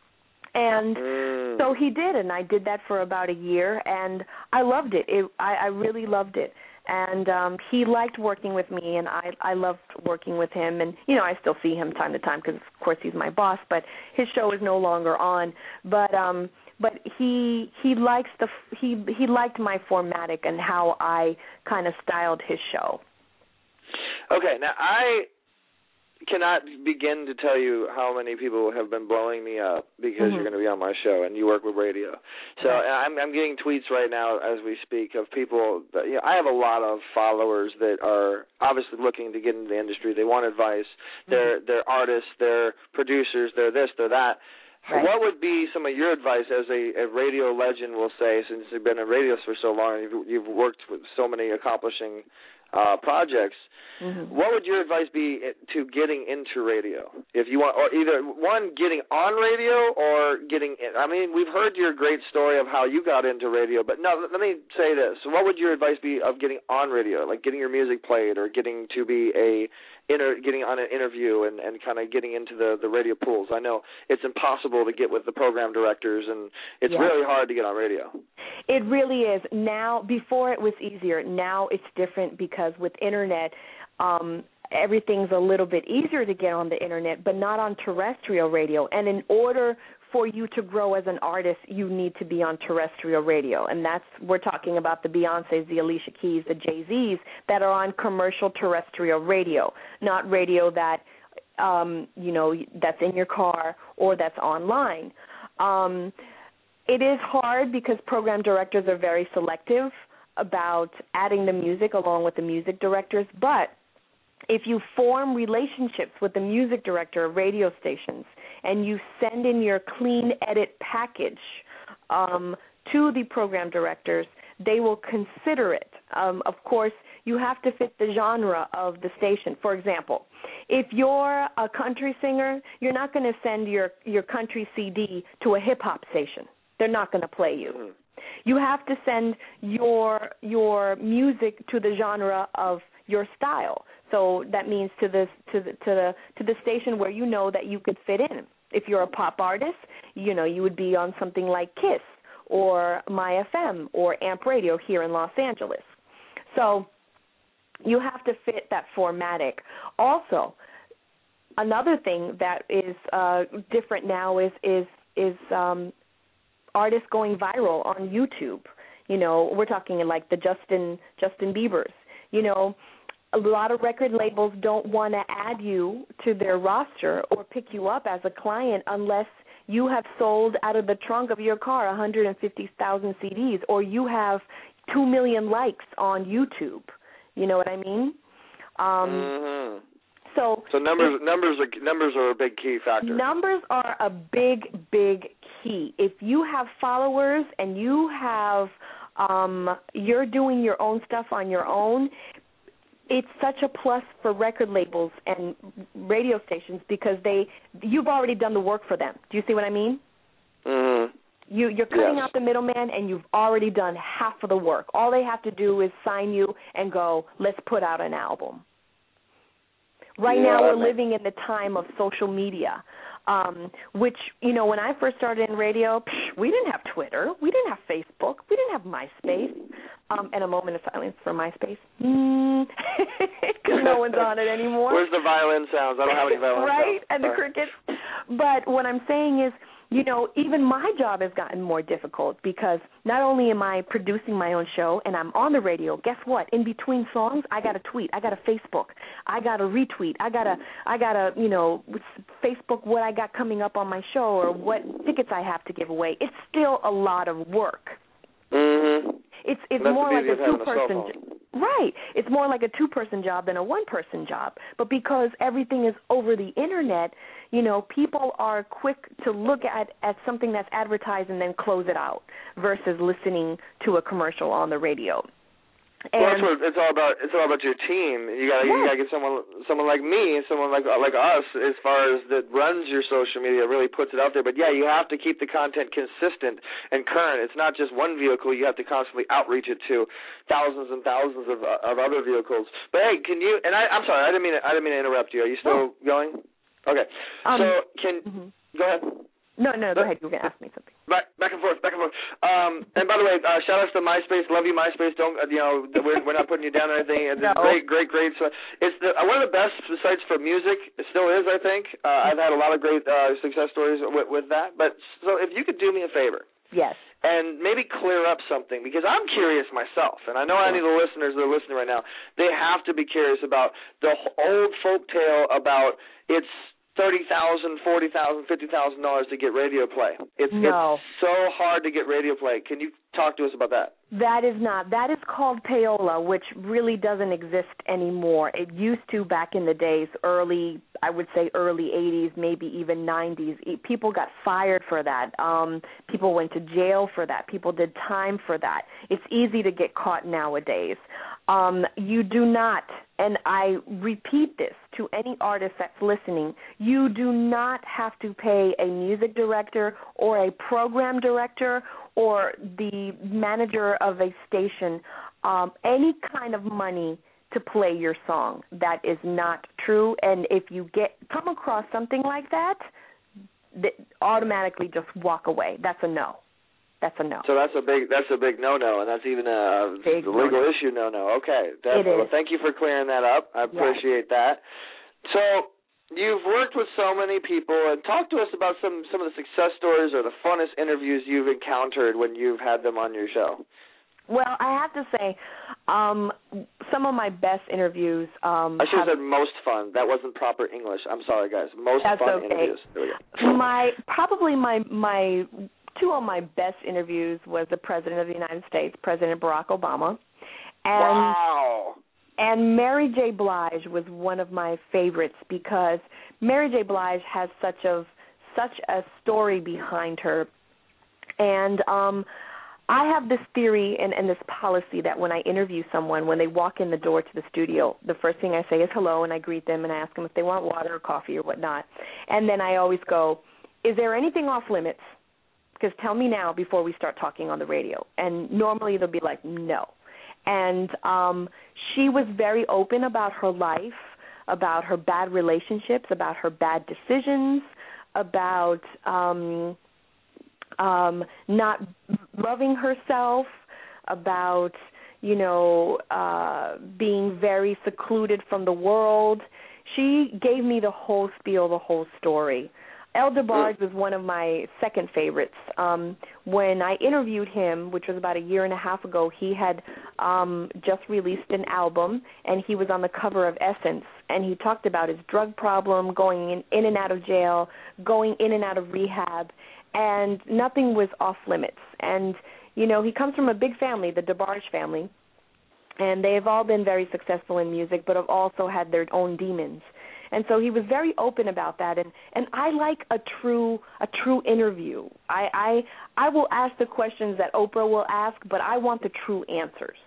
Speaker 4: And
Speaker 2: mm.
Speaker 4: so he did, and I did that for about a year, and I loved it. it I, I really loved it. And um, he liked working with me, and I, I loved working with him. And, you know, I still see him time to time because, of course, he's my boss, but his show is no longer on. But um, but he he likes the he he liked my formatic and how I kind of styled his show.
Speaker 2: Okay, now I cannot begin to tell you how many people have been blowing me up because mm-hmm. you're going to be on my show and you work with radio. So I'm, I'm getting tweets right now as we speak of people that, you know, I have a lot of followers that are obviously looking to get into the industry. They want advice. Mm-hmm. They're they're artists. They're producers. They're this. They're that. Right. What would be some of your advice as a, a radio legend will say, since you've been in radio for so long, you've, you've worked with so many accomplishing uh, projects, mm-hmm. what would your advice be to getting into radio? If you want, or either one, getting on radio or getting in. I mean, we've heard your great story of how you got into radio, but no, let me say this. So what would your advice be of getting on radio, like getting your music played or getting to be a Inter, getting on an interview and, and kind of getting into the, the radio pools? I know it's impossible to get with the program directors, and it's yeah. really hard to get on radio.
Speaker 4: It really is. Now, before it was easier. Now it's different because because with Internet, um, everything's a little bit easier to get on the Internet, but not on terrestrial radio. And in order for you to grow as an artist, you need to be on terrestrial radio. And that's, we're talking about the Beyoncés, the Alicia Keys, the Jay-Z's that are on commercial terrestrial radio, not radio that, um, you know, that's in your car or that's online. Um, it is hard because program directors are very selective about adding the music along with the music directors, but if you form relationships with the music director of radio stations and you send in your clean edit package um, to the program directors, they will consider it. Um, of course, you have to fit the genre of the station. For example, if you're a country singer, you're not going to send your, your country C D to a hip-hop station. They're not going to play you. You have to send your your music to the genre of your style. So that means to the to the to the to the station where you know that you could fit in. If you're a pop artist, you know, you would be on something like KISS or My F M or Amp Radio here in Los Angeles. So you have to fit that formatic. Also, another thing that is uh, different now is is is um, artists going viral on YouTube. You know, we're talking like the Justin Justin Biebers. You know, a lot of record labels don't want to add you to their roster or pick you up as a client unless you have sold out of the trunk of your car one hundred fifty thousand C Ds or you have two million likes on YouTube. You know what I mean? Um,
Speaker 2: mm-hmm.
Speaker 4: So,
Speaker 2: so numbers, numbers, are, numbers are a big key factor.
Speaker 4: Numbers are a big, big key. If you have followers and you have, um, you're doing your own stuff on your own, it's such a plus for record labels and radio stations because they, you've already done the work for them. Do you see what I mean?
Speaker 2: Mm-hmm.
Speaker 4: You, you're cutting
Speaker 2: yes.
Speaker 4: out the middleman, and you've already done half of the work. All they have to do is sign you and go, let's put out an album. Right
Speaker 2: yeah,
Speaker 4: now we're living in the time of social media, um, which, you know, when I first started in radio, psh, we didn't have Twitter. We didn't have Facebook. We didn't have MySpace. Um, and a moment of silence for MySpace. Because mm. no one's on it anymore.
Speaker 2: Where's the violin sounds? I don't have any violin
Speaker 4: right?
Speaker 2: sounds.
Speaker 4: And the crickets. But what I'm saying is, you know, even my job has gotten more difficult because not only am I producing my own show and I'm on the radio, guess what? In between songs, I got to tweet, I got to Facebook, I got to retweet, I got to, I got to, you know, Facebook what I got coming up on my show or what tickets I have to give away. It's still a lot of work.
Speaker 2: Mm-hmm.
Speaker 4: It's it's
Speaker 2: That's
Speaker 4: more like a two-person
Speaker 2: job.
Speaker 4: Right. It's more like a two-person job than a one-person job. But because everything is over the Internet, you know, people are quick to look at, at something that's advertised and then close it out versus listening to a commercial on the radio. And
Speaker 2: well, that's what it's all about. It's all about your team. You got
Speaker 4: yeah.
Speaker 2: you got to get someone, someone like me, someone like like us, as far as that runs your social media, really puts it out there. But yeah, you have to keep the content consistent and current. It's not just one vehicle. You have to constantly outreach it to thousands and thousands of of other vehicles. But hey, can you? And I, I'm sorry, I didn't mean to, I didn't mean to interrupt you. Are you still
Speaker 4: oh.
Speaker 2: going? Okay.
Speaker 4: Um,
Speaker 2: so can
Speaker 4: mm-hmm.
Speaker 2: go ahead.
Speaker 4: No, no, go ahead. You were going to ask me something.
Speaker 2: Back, back and forth, back and forth. Um, and by the way, uh, shout outs to MySpace. Love you, MySpace. Don't uh, you know? We're, we're not putting you down or anything. It's
Speaker 4: no.
Speaker 2: great, great, great. So it's the, uh, one of the best sites for music. It still is, I think. Uh, I've had a lot of great uh, success stories with, with that. But so if you could do me a favor.
Speaker 4: Yes.
Speaker 2: And maybe clear up something, because I'm curious myself, and I know any of the listeners that are listening right now, they have to be curious about the old folk tale about it's thirty thousand dollars, forty thousand dollars, fifty thousand dollars to get radio play. It's,
Speaker 4: no.
Speaker 2: it's so hard to get radio play. Can you talk to us about that?
Speaker 4: That is not. That is called payola, which really doesn't exist anymore. It used to back in the days, early, I would say early eighties, maybe even nineties. People got fired for that. Um, people went to jail for that. People did time for that. It's easy to get caught nowadays. Um, you do not, and I repeat this to any artist that's listening, you do not have to pay a music director or a program director or the manager of a station um, any kind of money to play your song. That is not true. And if you get come across something like that, that automatically just walk away. That's a no. That's a no.
Speaker 2: So that's a big that's a big no-no, and that's even a
Speaker 4: big
Speaker 2: legal
Speaker 4: no-no.
Speaker 2: issue no-no. Okay, definitely. Well, thank you for clearing that up. I appreciate
Speaker 4: yes.
Speaker 2: that. So you've worked with so many people, and talk to us about some, some of the success stories or the funnest interviews you've encountered when you've had them on your show.
Speaker 4: Well, I have to say, um, some of my best interviews. Um,
Speaker 2: I should have
Speaker 4: have,
Speaker 2: said most fun. That wasn't proper English. I'm sorry, guys. Most
Speaker 4: that's
Speaker 2: fun
Speaker 4: okay.
Speaker 2: interviews. There we go.
Speaker 4: My probably my my two of my best interviews was the President of the United States, President Barack Obama, and
Speaker 2: wow.
Speaker 4: and Mary J. Blige was one of my favorites because Mary J. Blige has such a such a story behind her, and um. I have this theory and, and this policy that when I interview someone, when they walk in the door to the studio, the first thing I say is hello, and I greet them and I ask them if they want water or coffee or whatnot. And then I always go, is there anything off limits? Because tell me now before we start talking on the radio. And normally they'll be like, no. And um, she was very open about her life, about her bad relationships, about her bad decisions, about um, – Um, not loving herself, about, you know, uh, being very secluded from the world. She gave me the whole spiel, the whole story. El DeBarge was one of my second favorites. Um, when I interviewed him, which was about a year and a half ago, he had um, just released an album, and he was on the cover of Essence, and he talked about his drug problem, going in, in and out of jail, going in and out of rehab, and nothing was off limits. And, you know, he comes from a big family, the DeBarge family, and they've all been very successful in music, but have also had their own demons. And so he was very open about that, and, and I like a true a true interview. I, I I will ask the questions that Oprah will ask, but I want the true answers.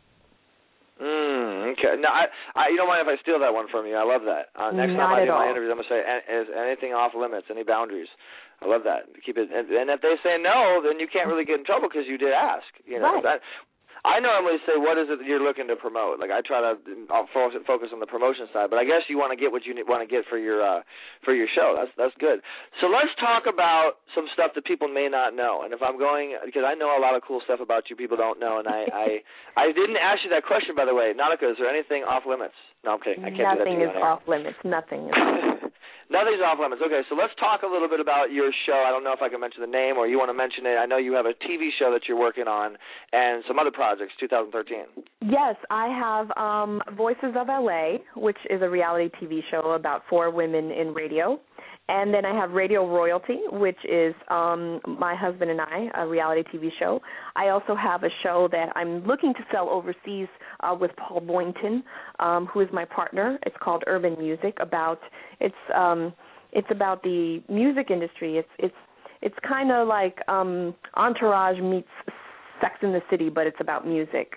Speaker 2: Mm, okay. No, I, I, you don't mind if I steal that one from you. I love that. Uh, next
Speaker 4: Not
Speaker 2: time I do
Speaker 4: all.
Speaker 2: my interviews, I'm going to say, is anything off limits, any boundaries? I love that. Keep it. And, and if they say no, then you can't really get in trouble because you did ask. You know,
Speaker 4: right.
Speaker 2: that, I normally say, what is it that you're looking to promote? Like I try to I'll focus on the promotion side, but I guess you want to get what you want to get for your uh, for your show. That's that's good. So let's talk about some stuff that people may not know. And if I'm going, because I know a lot of cool stuff about you, people don't know. And I I, I didn't ask you that question, by the way, Nautica. Is there anything off limits? No, I'm kidding. I can't
Speaker 4: Nothing
Speaker 2: do that to you
Speaker 4: is off limits. Nothing is.
Speaker 2: Nothing's off limits. Okay, so let's talk a little bit about your show. I don't know if I can mention the name or you want to mention it. I know you have a T V show that you're working on and some other projects, two thousand thirteen. Yes,
Speaker 4: I have um, Voices of L A, which is a reality T V show about four women in radio. And then I have Radio Royalty, which is um, my husband and I, a reality T V show. I also have a show that I'm looking to sell overseas uh, with Paul Boynton, um, who is my partner. It's called Urban Music. About it's um, it's about the music industry. It's it's it's kind of like um, Entourage meets Sex in the City, but it's about music.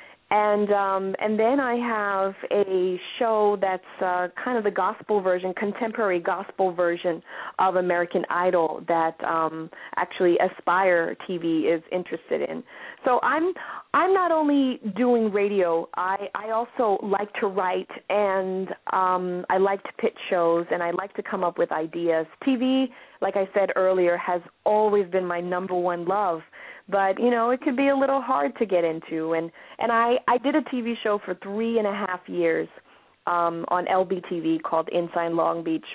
Speaker 4: And um, and then I have a show that's uh, kind of the gospel version, contemporary gospel version of American Idol that um, actually Aspire T V is interested in. So I'm I'm not only doing radio. I, I also like to write, and um, I like to pitch shows, and I like to come up with ideas. T V, like I said earlier, has always been my number one love. But, you know, it could be a little hard to get into. And, and I, I did a T V show for three and a half years um, on L B T V called Inside Long Beach.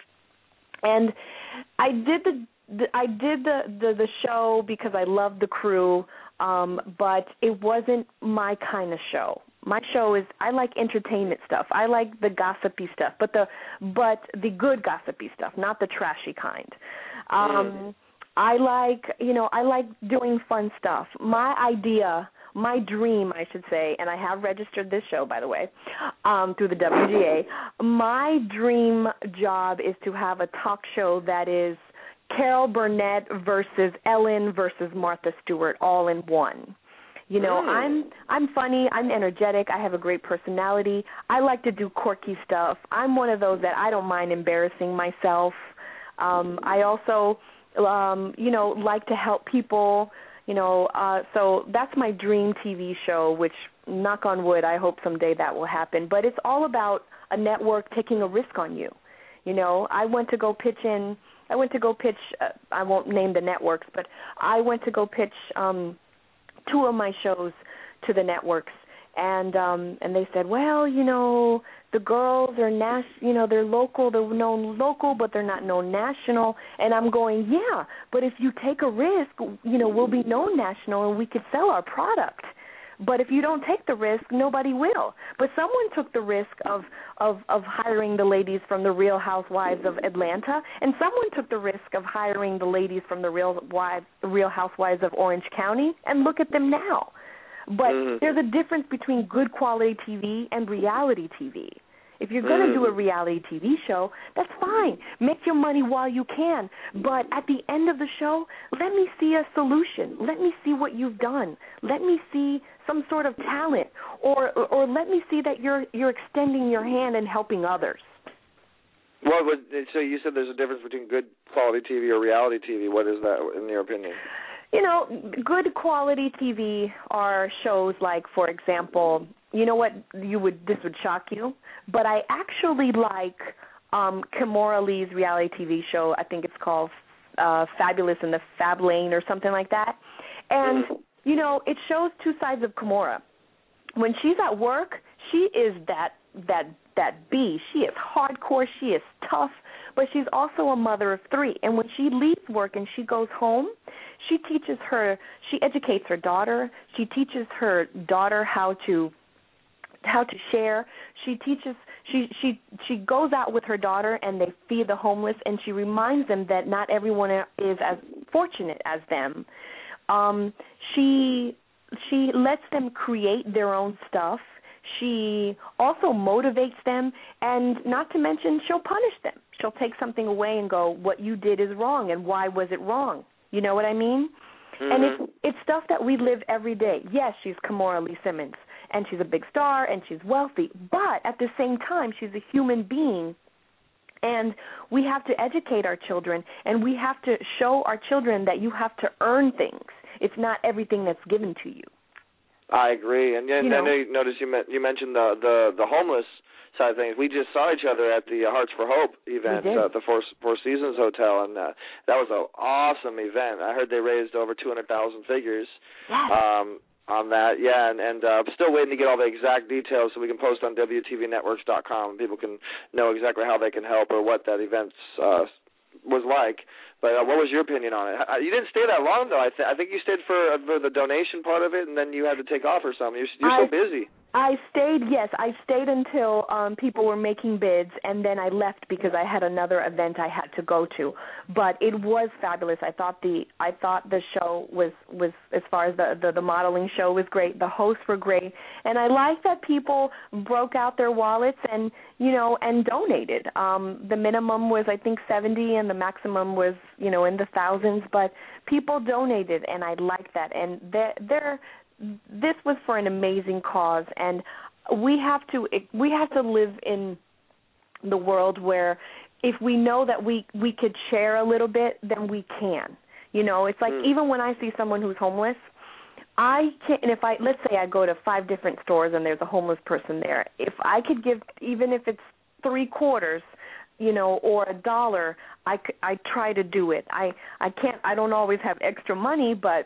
Speaker 4: And I did the, the I did the, the, the show because I loved the crew, um, but it wasn't my kind of show. My show is, I like entertainment stuff. I like the gossipy stuff, but the but the good gossipy stuff, not the trashy kind. Um mm. I like, you know, I like doing fun stuff. My idea, my dream, I should say, and I have registered this show, by the way, um, through the W G A. My dream job is to have a talk show that is Carol Burnett versus Ellen versus Martha Stewart all in one. You know, mm. I'm I'm funny, I'm energetic, I have a great personality. I like to do quirky stuff. I'm one of those that I don't mind embarrassing myself. Um, I also... Um, you know, like to help people, you know, uh, so that's my dream T V show, which, knock on wood, I hope someday that will happen. But it's all about a network taking a risk on you. You know, I went to go pitch in. I went to go pitch. Uh, I won't name the networks, but I went to go pitch um, two of my shows to the networks, and um, and they said, well, you know, the girls are nas- you know, they're local, they're known local, but they're not known national. And I'm going, yeah, but if you take a risk, you know, we'll be known national and we could sell our product. But if you don't take the risk, nobody will. But someone took the risk of, of, of hiring the ladies from the Real Housewives of Atlanta, and someone took the risk of hiring the ladies from the Real, Wives, Real Housewives of Orange County, and look at them now. But mm. there's a difference between good quality T V and reality T V. If you're going to mm. do a reality T V show, that's fine. Make your money while you can. But at the end of the show, let me see a solution. Let me see what you've done. Let me see some sort of talent, or or, or let me see that you're you're extending your hand and helping others.
Speaker 2: What would, so you said there's a difference between good quality T V or reality T V. What is that, in your opinion?
Speaker 4: You know, good quality T V are shows like, for example, you know what, you would this would shock you, but I actually like um, Kimora Lee's reality T V show. I think it's called uh, Fabulous in the Fab Lane or something like that. And, you know, it shows two sides of Kimora. When she's at work, she is that that that bee. She is hardcore. She is tough, but she's also a mother of three. And when she leaves work and she goes home, she teaches her, she educates her daughter. She teaches her daughter how to how to share. She teaches, she she she goes out with her daughter and they feed the homeless, and she reminds them that not everyone is as fortunate as them. Um, she she lets them create their own stuff. She also motivates them, and not to mention she'll punish them. She'll take something away and go, what you did is wrong, and why was it wrong? You know what I mean? Mm-hmm. And it's, it's stuff that we live every day. Yes, she's Kimora Lee Simmons, and she's a big star, and she's wealthy, but at the same time, she's a human being, and we have to educate our children, and we have to show our children that you have to earn things. It's not everything that's given to you.
Speaker 2: I agree, and, and
Speaker 4: you know,
Speaker 2: I know you noticed you, met, you mentioned the, the the homeless side of things. We just saw each other at the Hearts for Hope event uh, at the Four, Four Seasons Hotel, and uh, that was an awesome event. I heard they raised over two hundred thousand figures
Speaker 4: yes.
Speaker 2: um, on that. Yeah, and, and uh, I'm still waiting to get all the exact details so we can post on W T V networks dot com and people can know exactly how they can help or what that event uh, was like. But uh, what was your opinion on it? You didn't stay that long, though. I, th- I think you stayed for, uh, for the donation part of it, and then you had to take off or something. You're, you're
Speaker 4: I,
Speaker 2: so busy.
Speaker 4: I stayed, yes. I stayed until um, people were making bids, and then I left because I had another event I had to go to. But it was fabulous. I thought the I thought the show was, was as far as the, the, the modeling show was great. The hosts were great. And I like that people broke out their wallets and, you know, and donated. Um, the minimum was, I think, seventy, and the maximum was, you know, in the thousands. But people donated, and I like that. And they're, they're this was for an amazing cause, and we have to we have to live in the world where if we know that we, we could share a little bit, then we can. You know, it's like mm. even when I see someone who's homeless, I can, and if I let's say I go to five different stores and there's a homeless person there, if I could give, even if it's three quarters, you know, or a dollar, I, I try to do it. I, I can't. I don't always have extra money, but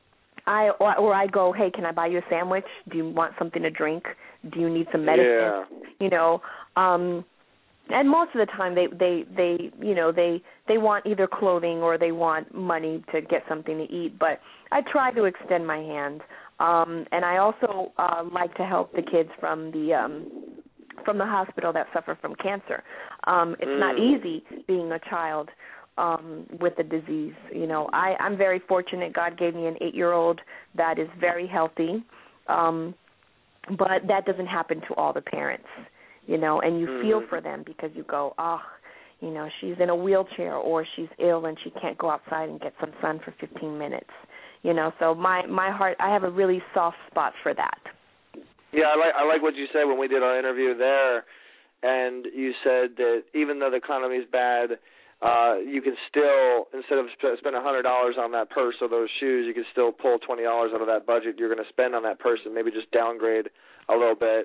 Speaker 4: I or, or I go, hey, can I buy you a sandwich? Do you want something to drink? Do you need some medicine?
Speaker 2: Yeah.
Speaker 4: You know, um, and most of the time they, they, they you know they they want either clothing or they want money to get something to eat. But I try to extend my hand, um, and I also uh, like to help the kids from the um, from the hospital that suffer from cancer. Um, it's mm. not easy being a child Um, with the disease. You know, I, I'm very fortunate. God gave me an eight-year-old that is very healthy, um, but that doesn't happen to all the parents, you know, and you mm. feel for them because you go, oh, you know, she's in a wheelchair or she's ill and she can't go outside and get some sun for fifteen minutes, you know, so my, my heart, I have a really soft spot for that.
Speaker 2: Yeah, I like, I like what you said when we did our interview there, and you said that even though the economy is bad, Uh, you can still, instead of sp- spending one hundred dollars on that purse or those shoes, you can still pull twenty dollars out of that budget you're going to spend on that person, maybe just downgrade a little bit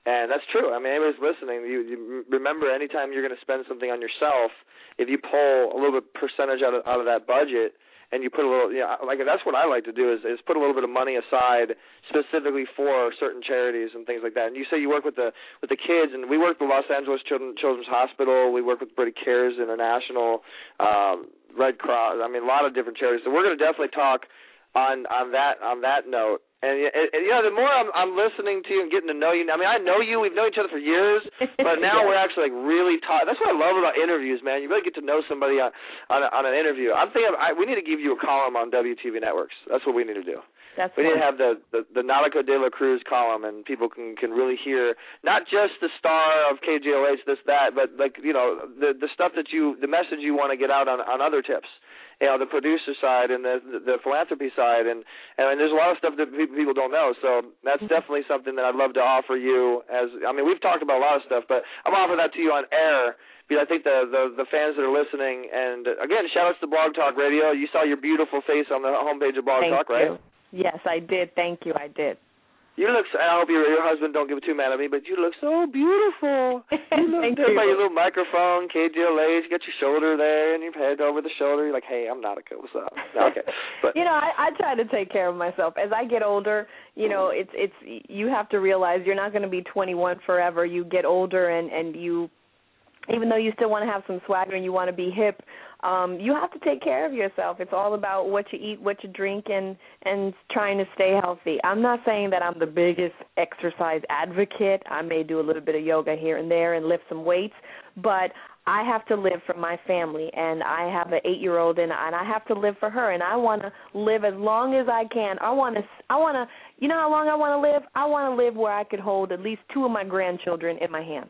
Speaker 2: And that's true. I mean, anybody's listening, you, you remember anytime you're going to spend something on yourself, if you pull a little bit percentage out of, out of that budget and you put a little, you know, like that's what I like to do is, is put a little bit of money aside specifically for certain charities and things like that. And you say you work with the with the kids, and we work with the Los Angeles Children, Children's Hospital. We work with Brady Cares International, um, Red Cross. I mean, a lot of different charities. So we're going to definitely talk on on that on that note. And, and, and, you know, the more I'm, I'm listening to you and getting to know you, I mean, I know you. We've known each other for years, but now yeah. we're actually, like, really talking. That's what I love about interviews, man. You really get to know somebody on on, a, on an interview. I'm thinking I, we need to give you a column on W T V Networks. That's what we need to do.
Speaker 4: That's
Speaker 2: we need to have the, the, the Nautica de la Cruz column, and people can, can really hear not just the star of K G O H, this, that, but, like, you know, the, the stuff that you, the message you want to get out on, on other tips. You know, the producer side and the, the the philanthropy side, and and there's a lot of stuff that people don't know. So that's definitely something that I'd love to offer you. As I mean, we've talked about a lot of stuff, but I'm offering that to you on air because I think the, the the fans that are listening. And again, shout outs to Blog Talk Radio. You saw your beautiful face on the homepage of Blog
Speaker 4: Thank
Speaker 2: Talk, right?
Speaker 4: You. Yes, I did. Thank you. I did.
Speaker 2: You look. So, I hope your your husband don't get too mad at me, but you look so beautiful. You look
Speaker 4: Thank
Speaker 2: there
Speaker 4: you.
Speaker 2: by your little microphone, K G L H. You got your shoulder there and your head over the shoulder. You're like, hey, I'm Nautica. What's up? No, okay, but
Speaker 4: you know, I, I try to take care of myself. As I get older, you know, it's it's you have to realize you're not going to be twenty-one forever. You get older, and and you, even though you still want to have some swagger and you want to be hip. Um, you have to take care of yourself. It's all about what you eat, what you drink, and, and trying to stay healthy. I'm not saying that I'm the biggest exercise advocate. I may do a little bit of yoga here and there and lift some weights, but I have to live for my family, and I have an eight-year-old, and, and I have to live for her, and I want to live as long as I can. I want to, I want to, you know how long I want to live? I want to live where I could hold at least two of my grandchildren in my hands.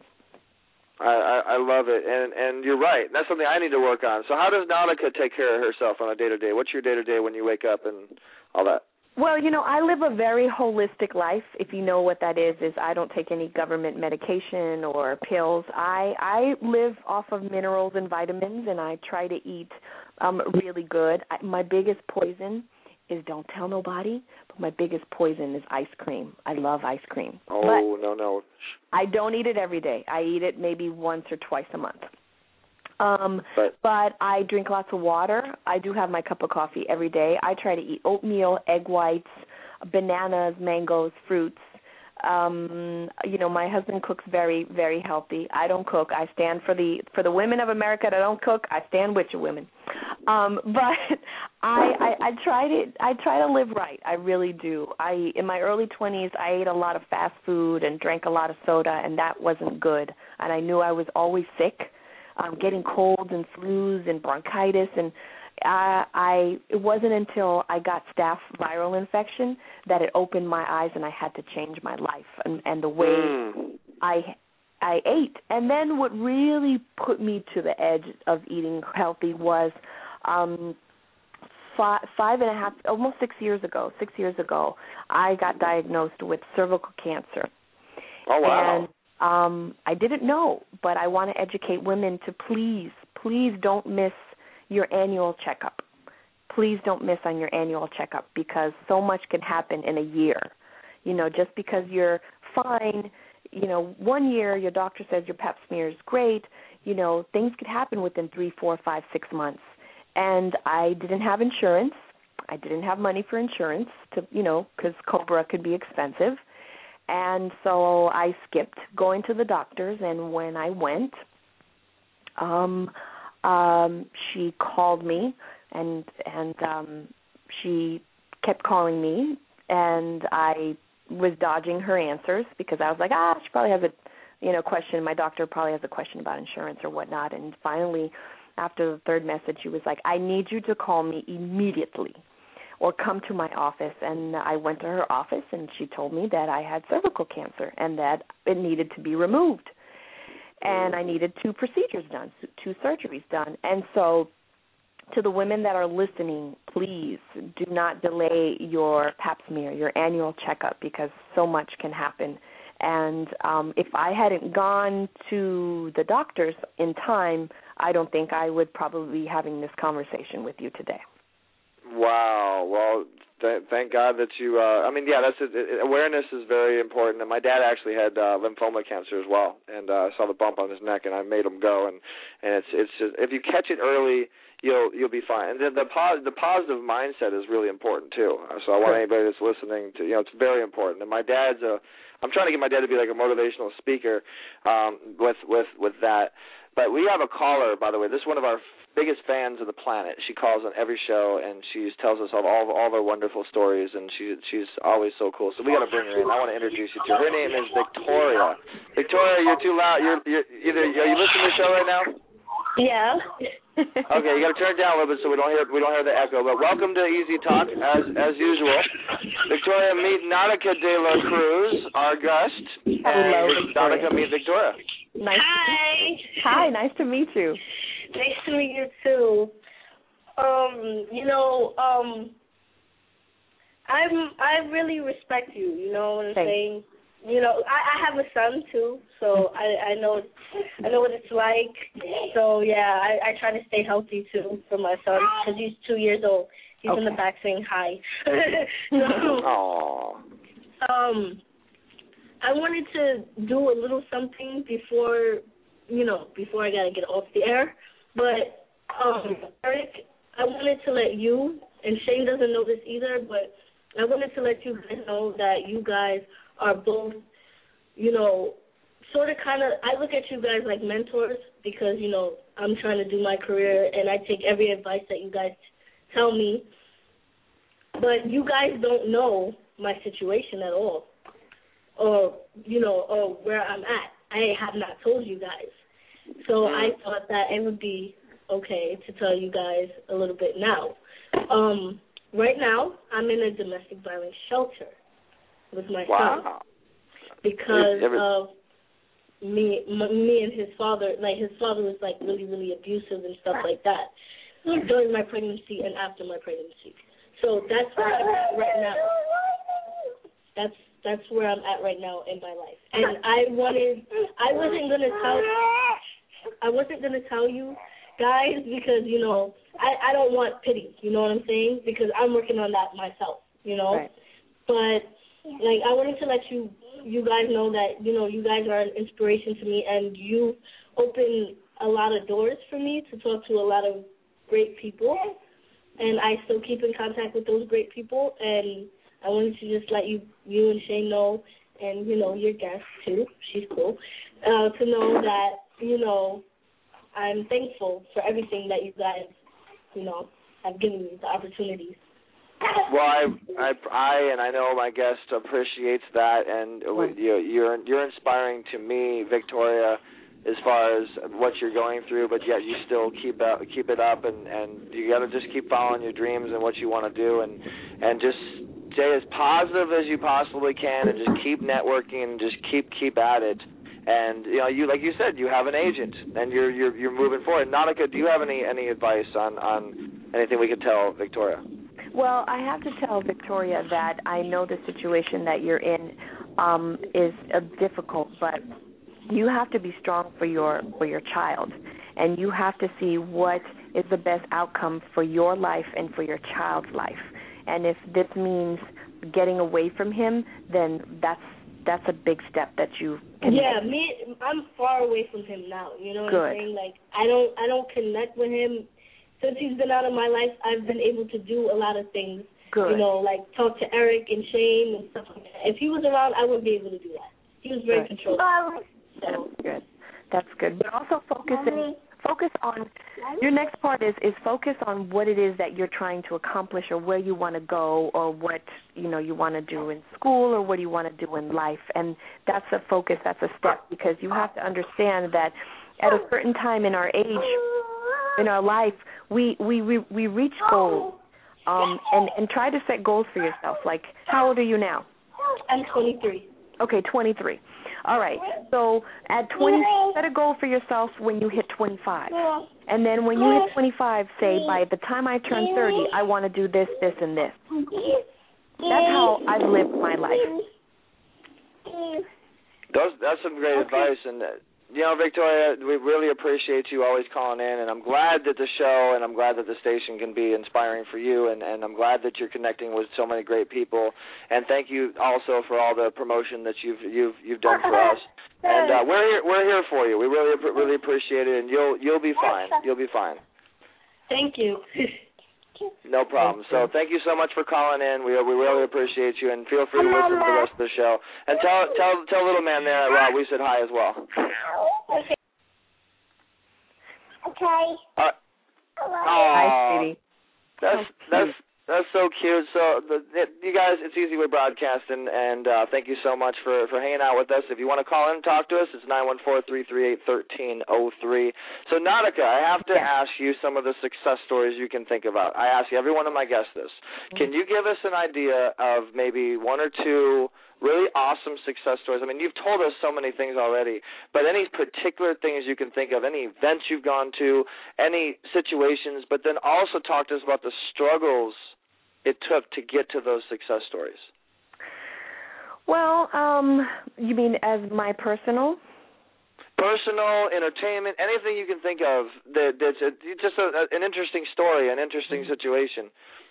Speaker 2: I, I, I love it, and and you're right. That's something I need to work on. So how does Nautica take care of herself on a day-to-day? What's your day-to-day when you wake up and all that?
Speaker 4: Well, you know, I live a very holistic life. If you know what that is, is I don't take any government medication or pills. I I live off of minerals and vitamins, and I try to eat um, really good. I, my biggest poison is don't tell nobody, but my biggest poison is ice cream. I love ice cream.
Speaker 2: Oh,
Speaker 4: but
Speaker 2: no, no.
Speaker 4: I don't eat it every day. I eat it maybe once or twice a month. Um,
Speaker 2: but,
Speaker 4: but I drink lots of water. I do have my cup of coffee every day. I try to eat oatmeal, egg whites, bananas, mangoes, fruits. Um, you know, my husband cooks very, very healthy. I don't cook. I stand for the for the women of America that don't cook. I stand with you women. Um, but I, I I try to I try to live right. I really do. I in my early twenties I ate a lot of fast food and drank a lot of soda, and that wasn't good. And I knew I was always sick, um, getting colds and flus and bronchitis, and I, I it wasn't until I got staph viral infection that it opened my eyes, and I had to change my life and, and the way
Speaker 2: mm.
Speaker 4: I I ate. And then what really put me to the edge of eating healthy was um, five, five and a half, almost six years ago. Six years ago, I got diagnosed with cervical cancer.
Speaker 2: Oh wow!
Speaker 4: And um, I didn't know, but I want to educate women to please, please don't miss your annual checkup. Please don't miss on your annual checkup, because so much can happen in a year. You know, just because you're fine, you know, one year your doctor says your pap smear is great, you know, things could happen within three, four, five, six months. And I didn't have insurance. I didn't have money for insurance to, you know, because Cobra could be expensive. And so I skipped going to the doctors, and when I went, um, Um, she called me, and and um, she kept calling me, and I was dodging her answers because I was like, ah, she probably has a, you know, question. My doctor probably has a question about insurance or whatnot. And finally, after the third message, she was like, I need you to call me immediately or come to my office. And I went to her office, and she told me that I had cervical cancer and that it needed to be removed. And I needed two procedures done, two surgeries done. And so to the women that are listening, please do not delay your pap smear, your annual checkup, because so much can happen. And um, if I hadn't gone to the doctors in time, I don't think I would probably be having this conversation with you today.
Speaker 2: Wow. Well, th- thank God that you. Uh, I mean, yeah, that's it, it, awareness is very important. And my dad actually had uh, lymphoma cancer as well, and uh, I saw the bump on his neck, and I made him go. And and it's it's just, if you catch it early, you'll you'll be fine. And then the pos- the positive mindset is really important too. So I want anybody that's listening to, you know, it's very important. And my dad's a. I'm trying to get my dad to be like a motivational speaker um, with with with that. But we have a caller, by the way. This is one of our biggest fans of the planet. She calls on every show, and she tells us all all, all their wonderful stories, and she she's always so cool. So we got to bring her in. I want to introduce you to her. Her name is Victoria. Victoria, you're too loud. You're you're either are you listening to the show right now?
Speaker 5: Yeah.
Speaker 2: Okay, you got to turn it down a little bit so we don't hear we don't hear the echo. But welcome to Easy Talk as as usual. Victoria, meet Nautica De La Cruz, our guest.
Speaker 4: Hello,
Speaker 2: and Nautica, meet Victoria.
Speaker 4: Nice
Speaker 5: Hi.
Speaker 4: Hi, nice to meet you.
Speaker 5: Nice to meet you too. Um, you know, um, I'm I really respect you. You know what I'm
Speaker 4: Thanks.
Speaker 5: saying? You know, I, I have a son too, so I, I know I know what it's like. So yeah, I, I try to stay healthy too for my son because he's two years old. He's
Speaker 4: Okay.
Speaker 5: in the back saying hi. so,
Speaker 2: Aww.
Speaker 5: um, I wanted to do a little something before, you know, before I gotta get off the air. But um, Eric, I wanted to let you, and Shane doesn't know this either, but I wanted to let you guys know that you guys are both, you know, sort of kind of, I look at you guys like mentors because, you know, I'm trying to do my career and I take every advice that you guys tell me. But you guys don't know my situation at all or, you know, or where I'm at. I have not told you guys. So I thought that it would be okay to tell you guys a little bit now. Um, right now, I'm in a domestic violence shelter with my
Speaker 2: Wow.
Speaker 5: son because
Speaker 2: Every-
Speaker 5: of me, m- me and his father. Like his father was like really, really abusive and stuff like that during my pregnancy and after my pregnancy. So that's where I'm at right now. That's that's where I'm at right now in my life. And I wanted, I wasn't gonna tell, I wasn't gonna tell you guys because you know I I don't want pity. You know what I'm saying? Because I'm working on that myself. You know,
Speaker 4: Right.
Speaker 5: but. Like, I wanted to let you you guys know that, you know, you guys are an inspiration to me, and you open a lot of doors for me to talk to a lot of great people, and I still keep in contact with those great people, and I wanted to just let you you and Shane know, and, you know, your guest, too, she's cool, uh, to know that, you know, I'm thankful for everything that you guys, you know, have given me, the opportunities.
Speaker 2: Well, I, I, I, and I know my guest appreciates that, and you, you're you're inspiring to me, Victoria, as far as what you're going through. But yet you still keep out, keep it up, and, and you got to just keep following your dreams and what you want to do, and and just stay as positive as you possibly can, and just keep networking, and just keep keep at it. And you know, you like you said, you have an agent, and you're you're you're moving forward. Nautica, do you have any any advice on on anything we could tell Victoria?
Speaker 4: Well, I have to tell Victoria that I know the situation that you're in um, is uh, difficult, but you have to be strong for your for your child, and you have to see what is the best outcome for your life and for your child's life. And if this means getting away from him, then that's that's a big step that you can
Speaker 5: yeah,
Speaker 4: make.
Speaker 5: me, I'm far away from him now. You know what
Speaker 4: Good.
Speaker 5: I'm saying? Like I don't I don't connect with him. Since he's been out of my life, I've been able to do a lot of things.
Speaker 4: Good.
Speaker 5: You know, like talk to Eric and Shane and stuff like that. If he was around, I wouldn't be able to do that. He was very
Speaker 4: Good.
Speaker 5: controlling. So.
Speaker 4: That's good. That's good. But also focus in, focus on your next part is, is focus on what it is that you're trying to accomplish or where you want to go or what you know you want to do in school or what you want to do in life. And that's a focus. That's a step because you have to understand that at a certain time in our age, in our life, we we we, we reach goals. Um, and, and try to set goals for yourself. Like, how old are you now?
Speaker 5: I'm twenty-three.
Speaker 4: Okay, twenty-three. All right. So at twenty, set a goal for yourself when you hit twenty-five. And then when you hit twenty-five, say, by the time I turn thirty, I want to do this, this, and this. That's how I've lived my life.
Speaker 2: Those, that's some great advice, and uh, you know, Victoria, we really appreciate you always calling in, and I'm glad that the show and I'm glad that the station can be inspiring for you, and, and I'm glad that you're connecting with so many great people. And thank you also for all the promotion that you've you've you've done for us. And uh, we're here we're here for you. We really really appreciate it, and you'll you'll be fine. You'll be fine.
Speaker 5: Thank you.
Speaker 2: No problem. So thank you so much for calling in. We we really appreciate you, and feel free to listen to the rest of the show. And tell tell tell little man there uh, we said hi as well.
Speaker 5: Okay. Okay.
Speaker 2: Uh,
Speaker 4: Hi, sweetie.
Speaker 2: That's that's that's so cute. So the, the, you guys, it's Easy Way Broadcasting, and uh, thank you so much for, for hanging out with us. If you want to call in and talk to us, it's nine one four, three three eight, one three zero three. So, Nautica, I have to ask you some of the success stories you can think about. I ask every one of my guests this. Can you give us an idea of maybe one or two really awesome success stories? I mean, you've told us so many things already, but any particular things you can think of, any events you've gone to, any situations, but then also talk to us about the struggles it took to get to those success stories.
Speaker 4: Well, um, you mean as my personal?
Speaker 2: Personal, entertainment, anything you can think of that, that's a, just a, an interesting story, an interesting situation.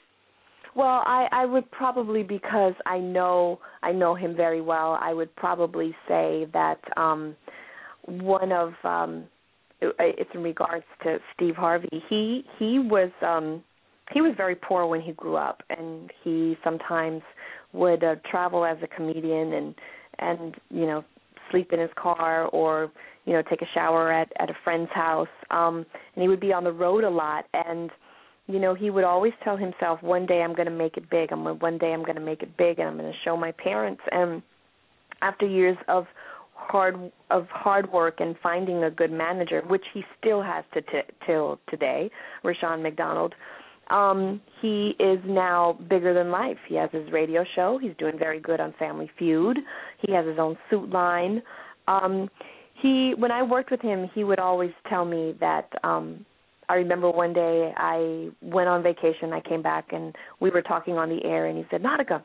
Speaker 4: Well, I, I would probably, because I know I know him very well, I would probably say that um, one of um, it's in regards to Steve Harvey. He he was um, he was very poor when he grew up, and he sometimes would uh, travel as a comedian and and you know sleep in his car or you know take a shower at at a friend's house, um, and he would be on the road a lot. And you know, he would always tell himself, one day I'm going to make it big. I'm one day I'm going to make it big, and I'm going to show my parents. And after years of hard of hard work and finding a good manager, which he still has to t- till today, Rashawn McDonald, um, he is now bigger than life. He has his radio show. He's doing very good on Family Feud. He has his own suit line. Um, he, when I worked with him, he would always tell me that. Um, I remember one day I went on vacation. I came back and we were talking on the air, and he said, "Nautica,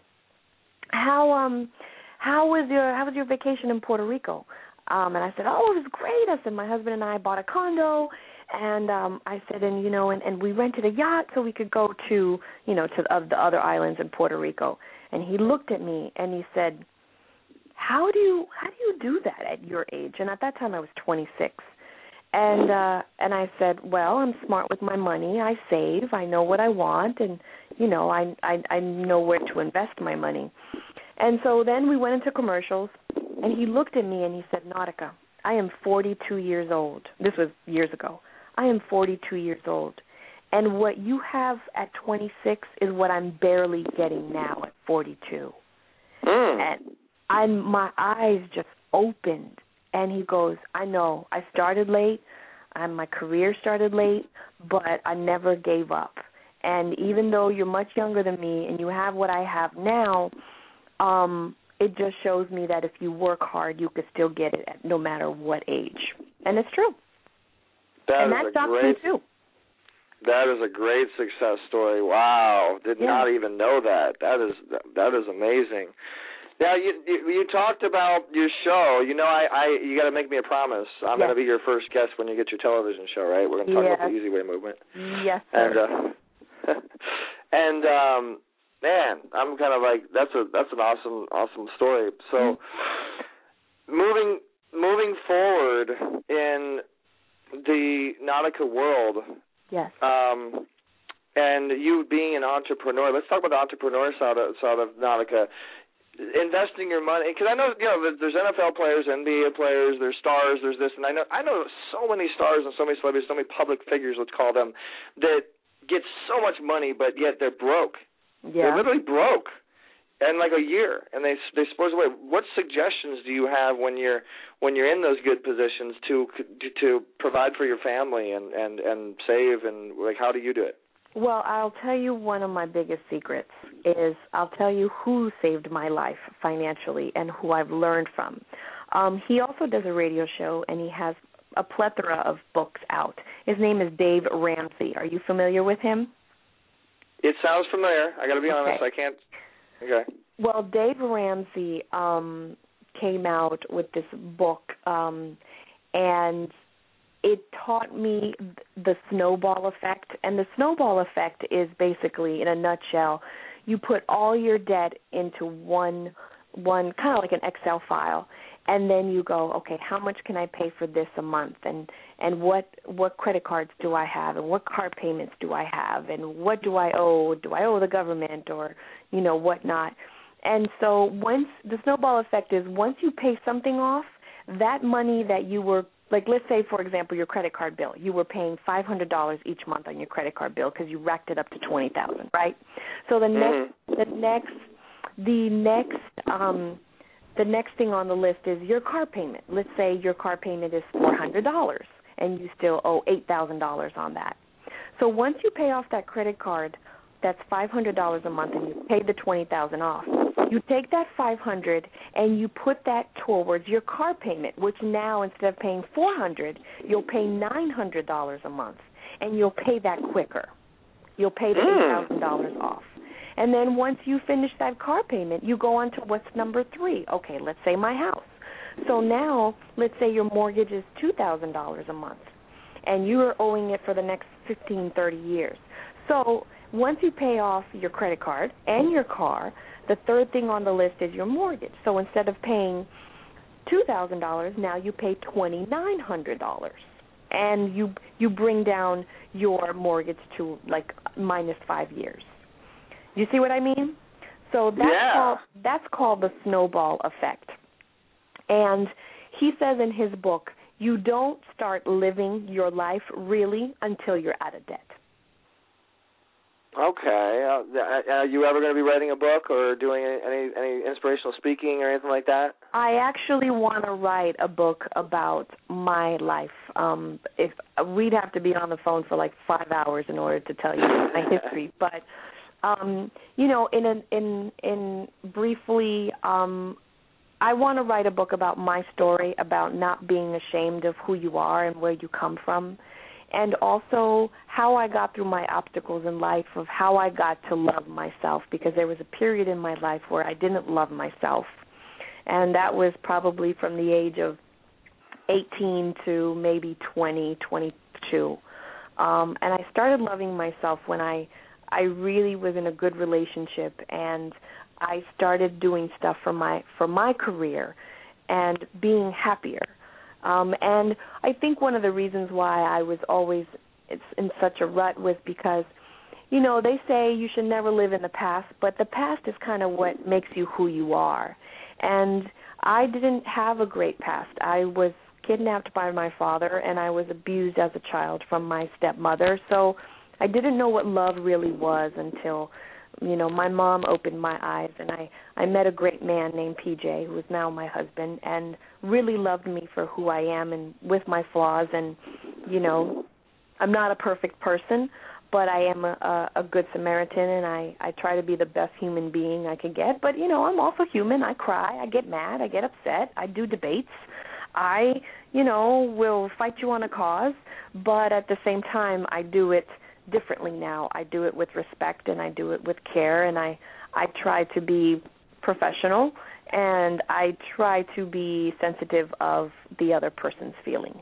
Speaker 4: how um how was your how was your vacation in Puerto Rico?" Um, and I said, "Oh, it was great." I said, "My husband and I bought a condo, and um, I said, and you know, and, and we rented a yacht so we could go to you know to of the other islands in Puerto Rico." And he looked at me and he said, "How do you how do you do that at your age?" And at that time I was twenty-six. And uh, and I said, well, I'm smart with my money. I save. I know what I want, and you know, I I, I know where to invest my money. And so then we went into commercials, and he looked at me and he said, "Nautica, I am forty-two years old." This was years ago. "I am forty-two years old, and what you have at twenty-six is what I'm barely getting now at forty-two."
Speaker 2: Mm.
Speaker 4: And I my eyes just opened. And he goes, "I know, I started late, and my career started late, but I never gave up. And even though you're much younger than me and you have what I have now, um, it just shows me that if you work hard, you could still get it at no matter what age." And it's true.
Speaker 2: That
Speaker 4: and
Speaker 2: is
Speaker 4: that
Speaker 2: a
Speaker 4: shocked
Speaker 2: great,
Speaker 4: me too.
Speaker 2: That is a great success story. Wow, did
Speaker 4: yeah.
Speaker 2: not even know that. That is that is amazing. Now, you, you you talked about your show. You know, I, I you got to make me a promise. I'm
Speaker 4: yes.
Speaker 2: going to be your first guest when you get your television show, right? We're going to talk
Speaker 4: yes.
Speaker 2: about the Easy Way movement.
Speaker 4: Yes, sir.
Speaker 2: And uh, and um, man, I'm kind of like that's a that's an awesome awesome story. So, mm-hmm. moving moving forward in the Nautica world.
Speaker 4: Yes.
Speaker 2: Um, and you being an entrepreneur. Let's talk about the entrepreneur side of, side of Nautica. Investing your money, because I know you know there's N F L players, N B A players, there's stars, there's this, and I know I know so many stars and so many celebrities, so many public figures, let's call them, that get so much money, but yet they're broke.
Speaker 4: Yeah.
Speaker 2: They're literally broke, in like a year, and they they suppose away. What suggestions do you have when you're when you're in those good positions to to provide for your family and and and save, and like how do you do it?
Speaker 4: Well, I'll tell you one of my biggest secrets is I'll tell you who saved my life financially and who I've learned from. Um, he also does a radio show, and he has a plethora of books out. His name is Dave Ramsey. Are you familiar with him?
Speaker 2: It sounds familiar. I got to be
Speaker 4: okay.
Speaker 2: honest. I can't. Okay.
Speaker 4: Well, Dave Ramsey um, came out with this book, um, and it taught me the snowball effect. And the snowball effect is basically, in a nutshell, you put all your debt into one, one kind of like an Excel file, and then you go, okay, how much can I pay for this a month, and and what what credit cards do I have, and what car payments do I have, and what do I owe? Do I owe the government, or you know whatnot? And so once the snowball effect is, once you pay something off, that money that you were, like, let's say, for example, your credit card bill, you were paying five hundred dollars each month on your credit card bill because you racked it up to twenty thousand dollars, right? So the next, the next, the next, um, the next thing on the list is your car payment. Let's say your car payment is four hundred dollars and you still owe eight thousand dollars on that. So once you pay off that credit card, that's five hundred dollars a month, and you pay the twenty thousand dollars off. You take that five hundred dollars and you put that towards your car payment, which now instead of paying four hundred dollars, you'll pay nine hundred dollars a month, and you'll pay that quicker. You'll pay the eight thousand dollars off. And then once you finish that car payment, you go on to what's number three. Okay, let's say my house. So now, let's say your mortgage is two thousand dollars a month, and you are owing it for the next fifteen, thirty years. So once you pay off your credit card and your car, the third thing on the list is your mortgage. So instead of paying two thousand dollars, now you pay two thousand nine hundred dollars. And you you bring down your mortgage to, like, minus five years. You see what I mean? So that's,
Speaker 2: yeah.
Speaker 4: called, that's called the snowball effect. And he says in his book, you don't start living your life really until you're out of debt.
Speaker 2: Okay. Uh, are you ever going to be writing a book or doing any any inspirational speaking or anything like that?
Speaker 4: I actually want to write a book about my life. Um, if we'd have to be on the phone for like five hours in order to tell you my history, but um, you know, in an, in in briefly, um, I want to write a book about my story, about not being ashamed of who you are and where you come from. And also how I got through my obstacles in life, of how I got to love myself, because there was a period in my life where I didn't love myself. And that was probably from the age of eighteen to maybe twenty, twenty-two. Um, and I started loving myself when I, I really was in a good relationship, and I started doing stuff for my for my career and being happier. Um, and I think one of the reasons why I was always in such a rut was because, you know, they say you should never live in the past, but the past is kind of what makes you who you are. And I didn't have a great past. I was kidnapped by my father, and I was abused as a child from my stepmother. So I didn't know what love really was until, you know, my mom opened my eyes, and I, I met a great man named P J, who is now my husband, and really loved me for who I am and with my flaws. And, you know, I'm not a perfect person, but I am a, a, a good Samaritan, and I, I try to be the best human being I can get. But, you know, I'm also human. I cry. I get mad. I get upset. I do debates. I, you know, will fight you on a cause, but at the same time, I do it differently now. I do it with respect, and I do it with care, and I, I try to be professional, and I try to be sensitive of the other person's feelings.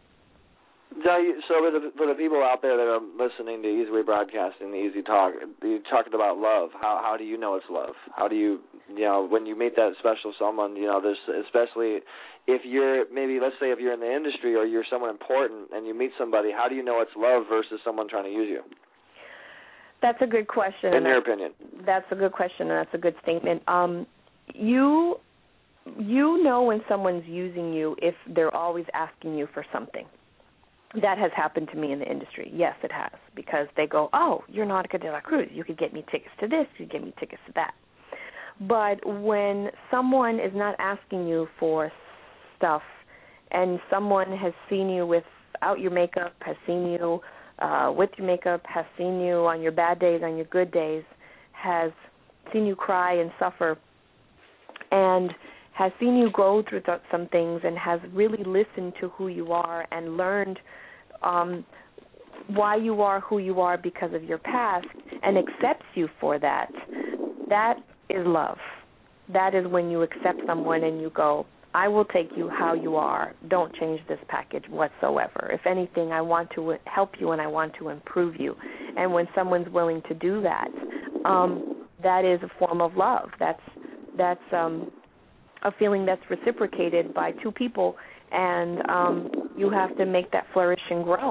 Speaker 2: So for the, for the people out there that are listening to Easy Way Broadcasting, the Easy Talk, you talked about love. How how do you know it's love? How do you, you know, when you meet that special someone, you know, there's especially if you're maybe, let's say if you're in the industry or you're someone important and you meet somebody, how do you know it's love versus someone trying to use you?
Speaker 4: That's a good question.
Speaker 2: In your opinion.
Speaker 4: That's a good question, and that's a good statement. Um, you you know when someone's using you if they're always asking you for something. That has happened to me in the industry. Yes, it has, because they go, oh, you're Nautica de la Cruz. You could get me tickets to this. You could get me tickets to that. But when someone is not asking you for stuff and someone has seen you without your makeup, has seen you uh, with your makeup, has seen you on your bad days, on your good days, has seen you cry and suffer, and has seen you go through th- some things and has really listened to who you are and learned um, why you are who you are because of your past and accepts you for that, that is love. That is when you accept someone and you go, I will take you how you are. Don't change this package whatsoever. If anything, I want to help you and I want to improve you. And when someone's willing to do that, um, that is a form of love. That's that's um, a feeling that's reciprocated by two people, and um, you have to make that flourish and grow.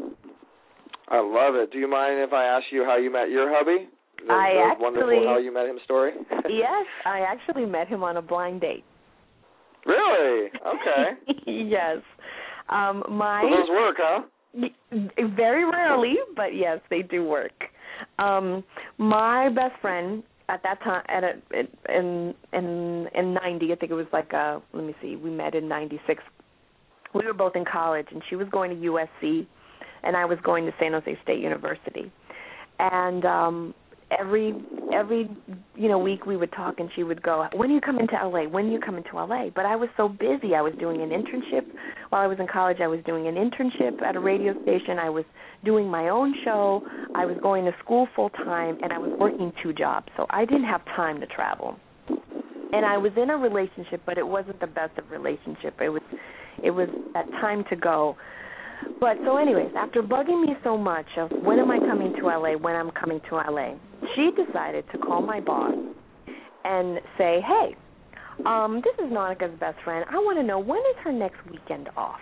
Speaker 2: I love it. Do you mind if I ask you how you met your hubby? The,
Speaker 4: I
Speaker 2: the
Speaker 4: actually,
Speaker 2: wonderful how you met him story?
Speaker 4: Yes, I actually met him on a blind date.
Speaker 2: Really? Okay.
Speaker 4: Yes. Um, my
Speaker 2: so those work, huh?
Speaker 4: Very rarely, but yes, they do work. Um, my best friend at that time, at a, in in in ninety, I think it was like a, let me see, we met in ninety-six. We were both in college, and she was going to U S C, and I was going to San Jose State University. And um, every every you know week we would talk, and she would go, "When are you coming to L A? When are you coming to L A?" But I was so busy. I was doing an internship while I was in college. I was doing an internship at a radio station. I was doing my own show. I was going to school full time, and I was working two jobs. So I didn't have time to travel. And I was in a relationship, but it wasn't the best of relationship. It was it was that time to go. But so anyways, after bugging me so much of when am I coming to L A, when I'm coming to L A, she decided to call my boss and say, hey, um, this is Nautica's best friend. I want to know, when is her next weekend off?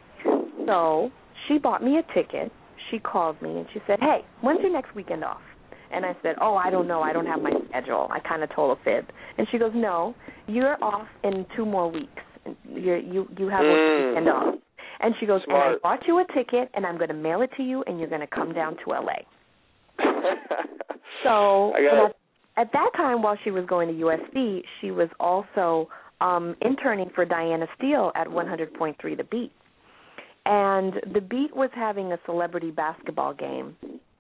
Speaker 4: So she bought me a ticket. She called me and she said, hey, when's your next weekend off? And I said, oh, I don't know. I don't have my schedule. I kind of told a fib. And she goes, no, you're off in two more weeks. You're, you you have
Speaker 2: mm.
Speaker 4: one weekend off. And she goes,
Speaker 2: Smart.
Speaker 4: and I bought you a ticket, and I'm going to mail it to you, and you're going to come down to L A. So at, at that time, while she was going to U S C, she was also um, interning for Diana Steele at one hundred point three The Beat. And The Beat was having a celebrity basketball game.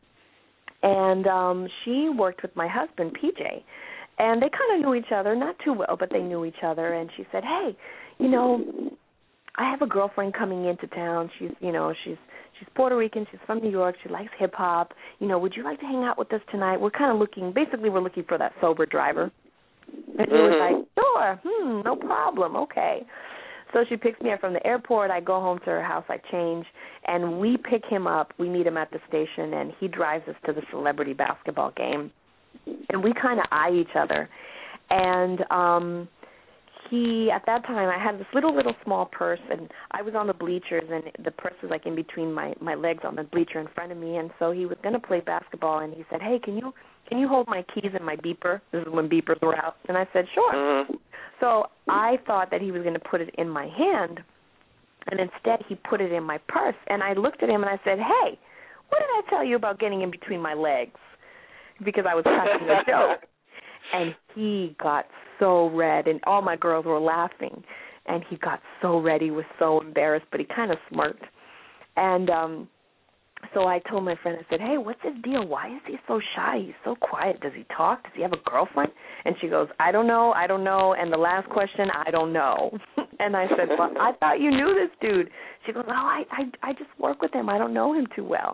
Speaker 4: And um, she worked with my husband, P J. And they kind of knew each other, not too well, but they knew each other. And she said, hey, you know, I have a girlfriend coming into town. She's, you know, she's she's Puerto Rican. She's from New York. She likes hip hop. You know, would you like to hang out with us tonight? We're kind of looking, basically, we're looking for that sober driver. And she was like, sure, hmm, no problem, okay. So she picks me up from the airport. I go home to her house. I change, and we pick him up. We meet him at the station, and he drives us to the celebrity basketball game. And we kind of eye each other. And um, he, at that time, I had this little, little small purse, and I was on the bleachers, and the purse was like in between my, my legs on the bleacher in front of me. And so he was going to play basketball, and he said, hey, can you can you hold my keys and my beeper? This is when beepers were out. And I said, sure.
Speaker 2: Mm-hmm.
Speaker 4: So I thought that he was going to put it in my hand, and instead he put it in my purse. And I looked at him and I said, hey, what did I tell you about getting in between my legs? Because I was cracking a joke. And he got so red, and all my girls were laughing. And he got so red, he was so embarrassed, but he kind of smirked. And um, so I told my friend, I said, hey, what's his deal? Why is he so shy? He's so quiet. Does he talk? Does he have a girlfriend? And she goes, I don't know, I don't know. And the last question, I don't know. And I said, well, I thought you knew this dude. She goes, oh, I, I, I just work with him. I don't know him too well.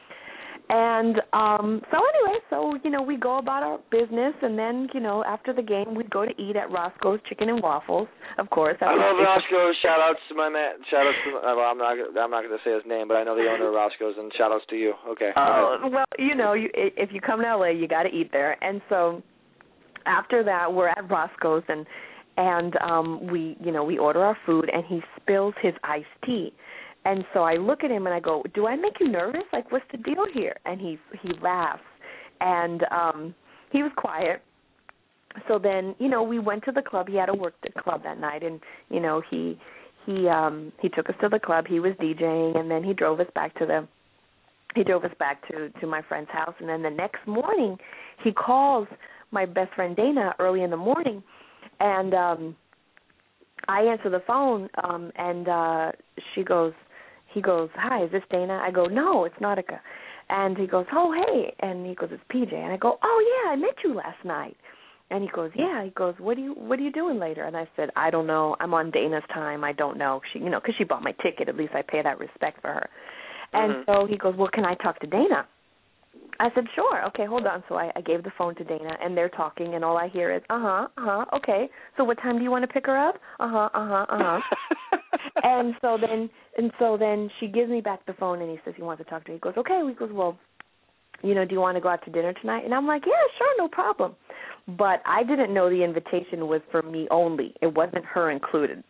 Speaker 4: And um, so anyway, so, you know, we go about our business, and then, you know, after the game, we'd go to eat at Roscoe's Chicken and Waffles, of course.
Speaker 2: I love Roscoe's. Shout-outs to my man. Shout-outs to, well, I'm not I'm not going to say his name, but I know the owner of Roscoe's, and shout-outs to you. Okay.
Speaker 4: Oh, uh, well, you know, you, if you come to L A, you got to eat there. And so after that, we're at Roscoe's, and, and um, we, you know, we order our food, and he spills his iced tea. And so I look at him and I go, do I make you nervous? Like, what's the deal here? And he he laughs. And um, he was quiet. So then, you know, we went to the club. He had to work the club that night. And, you know, he he um, he took us to the club. He was DJing. And then he drove us back to the he drove us back to, to my friend's house. And then the next morning, he calls my best friend Dana early in the morning. And um, I answer the phone, um, and uh, she goes, he goes, hi, is this Dana? I go, no, it's Nautica. And he goes, oh, hey. And he goes, it's P J. And I go, oh, yeah, I met you last night. And he goes, yeah. He goes, what are you what are you doing later? And I said, I don't know. I'm on Dana's time. I don't know. She, you know, because she bought my ticket. At least I pay that respect for her. And mm-hmm. so he goes, well, can I talk to Dana? I said, sure. Okay, hold on. So I, I gave the phone to Dana, and they're talking, and all I hear is, uh-huh, uh-huh, okay. So what time do you want to pick her up? Uh-huh, uh-huh, uh-huh. and so then and so then she gives me back the phone, and he says he wants to talk to me. He goes, okay. He goes, well, you know, do you want to go out to dinner tonight? And I'm like, yeah, sure, no problem. But I didn't know the invitation was for me only. It wasn't her included.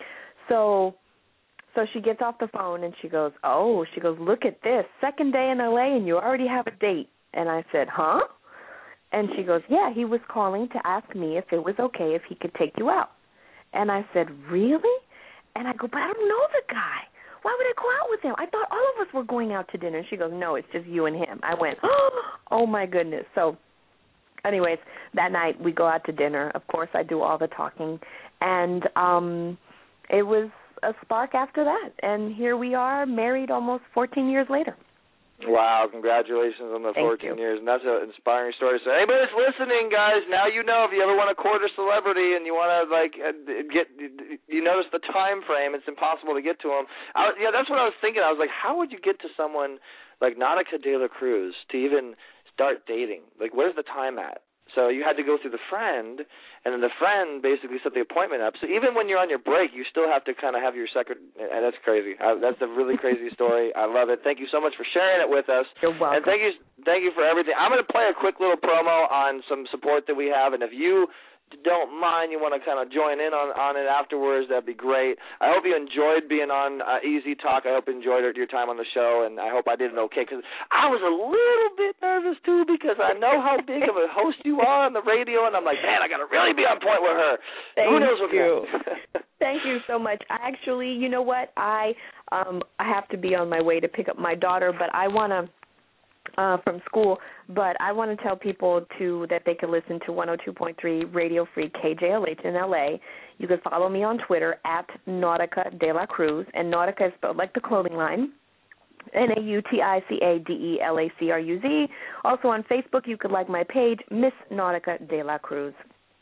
Speaker 4: So so she gets off the phone, and she goes, oh, she goes, look at this, second day in L A, and you already have a date. And I said, huh? And she goes, yeah, he was calling to ask me if it was okay if he could take you out. And I said, really? And I go, but I don't know the guy. Why would I go out with him? I thought all of us were going out to dinner. And she goes, no, it's just you and him. I went, oh, my goodness. So anyways, that night we go out to dinner. Of course, I do all the talking. And um, it was a spark after that. And here we are, married almost fourteen years later.
Speaker 2: Wow, congratulations on the
Speaker 4: Thank
Speaker 2: fourteen
Speaker 4: you.
Speaker 2: years. And that's an inspiring story. So anybody that's listening, guys, now you know if you ever want to court a celebrity and you want to, like, get, you notice the time frame, it's impossible to get to them. I, yeah, that's what I was thinking. I was like, how would you get to someone like Nautica De La Cruz to even start dating? Like, where's the time at? So you had to go through the friend, and then the friend basically set the appointment up. So even when you're on your break, you still have to kind of have your second. And that's crazy. I, that's a really crazy story. I love it. Thank you so much for sharing it with us.
Speaker 4: You're welcome.
Speaker 2: And thank you, thank you for everything. I'm going to play a quick little promo on some support that we have, and if you don't mind, you want to kind of join in on, on it afterwards, that'd be great. I hope you enjoyed being on uh, Easy Talk. I hope you enjoyed your time on the show, and I hope I did it okay, because I was a little bit nervous, too, because I know how big of a host you are on the radio, and I'm like, man, I got to really be on point with her.
Speaker 4: Thank
Speaker 2: Who knows what
Speaker 4: you. Thank you so much. I actually, you know what, I um, I have to be on my way to pick up my daughter, but I want to, Uh, from school, but I want to tell people to that they can listen to one oh two point three Radio Free K J L H in L A. You can follow me on Twitter at Nautica De La Cruz, and Nautica is spelled like the clothing line, N A U T I C A D E L A C R U Z. Also on Facebook, you could like my page, Miss Nautica De La Cruz.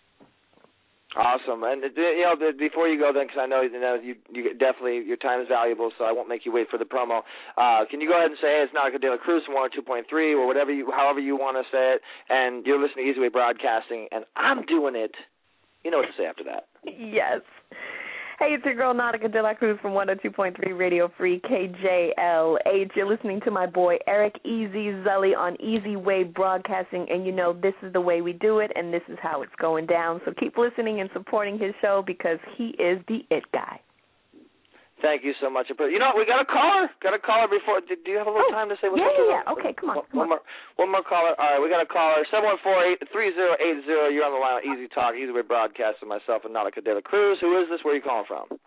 Speaker 2: Awesome. And, you know, before you go then, because I know, you know you, you definitely, your time is valuable, so I won't make you wait for the promo. Uh, can you go ahead and say, hey, it's Nautica De La Cruz from one oh two point three, or whatever you, however you want to say it, and you're listening to Easy Way Broadcasting, and I'm doing it. You know what to say after that.
Speaker 4: Yes. Hey, it's your girl Nautica De La Cruz from one oh two point three Radio Free K J L H. You're listening to my boy Eric Easy Zully on Easy Way Broadcasting, and you know this is the way we do it, and this is how it's going down. So keep listening and supporting his show because he is the it guy.
Speaker 2: Thank you so much. You know, we got a caller. Got a caller before. Do you have a little
Speaker 4: oh,
Speaker 2: time to say what's
Speaker 4: yeah,
Speaker 2: up?
Speaker 4: Yeah, yeah, okay, come on.
Speaker 2: One,
Speaker 4: come
Speaker 2: one
Speaker 4: on.
Speaker 2: more one more caller. All right, we got a caller. seven one four, three zero eight zero. You're on the line on Easy Talk, Easy Way Broadcasting, myself and Nautica De La Cruz. Who is this? Where are you calling from?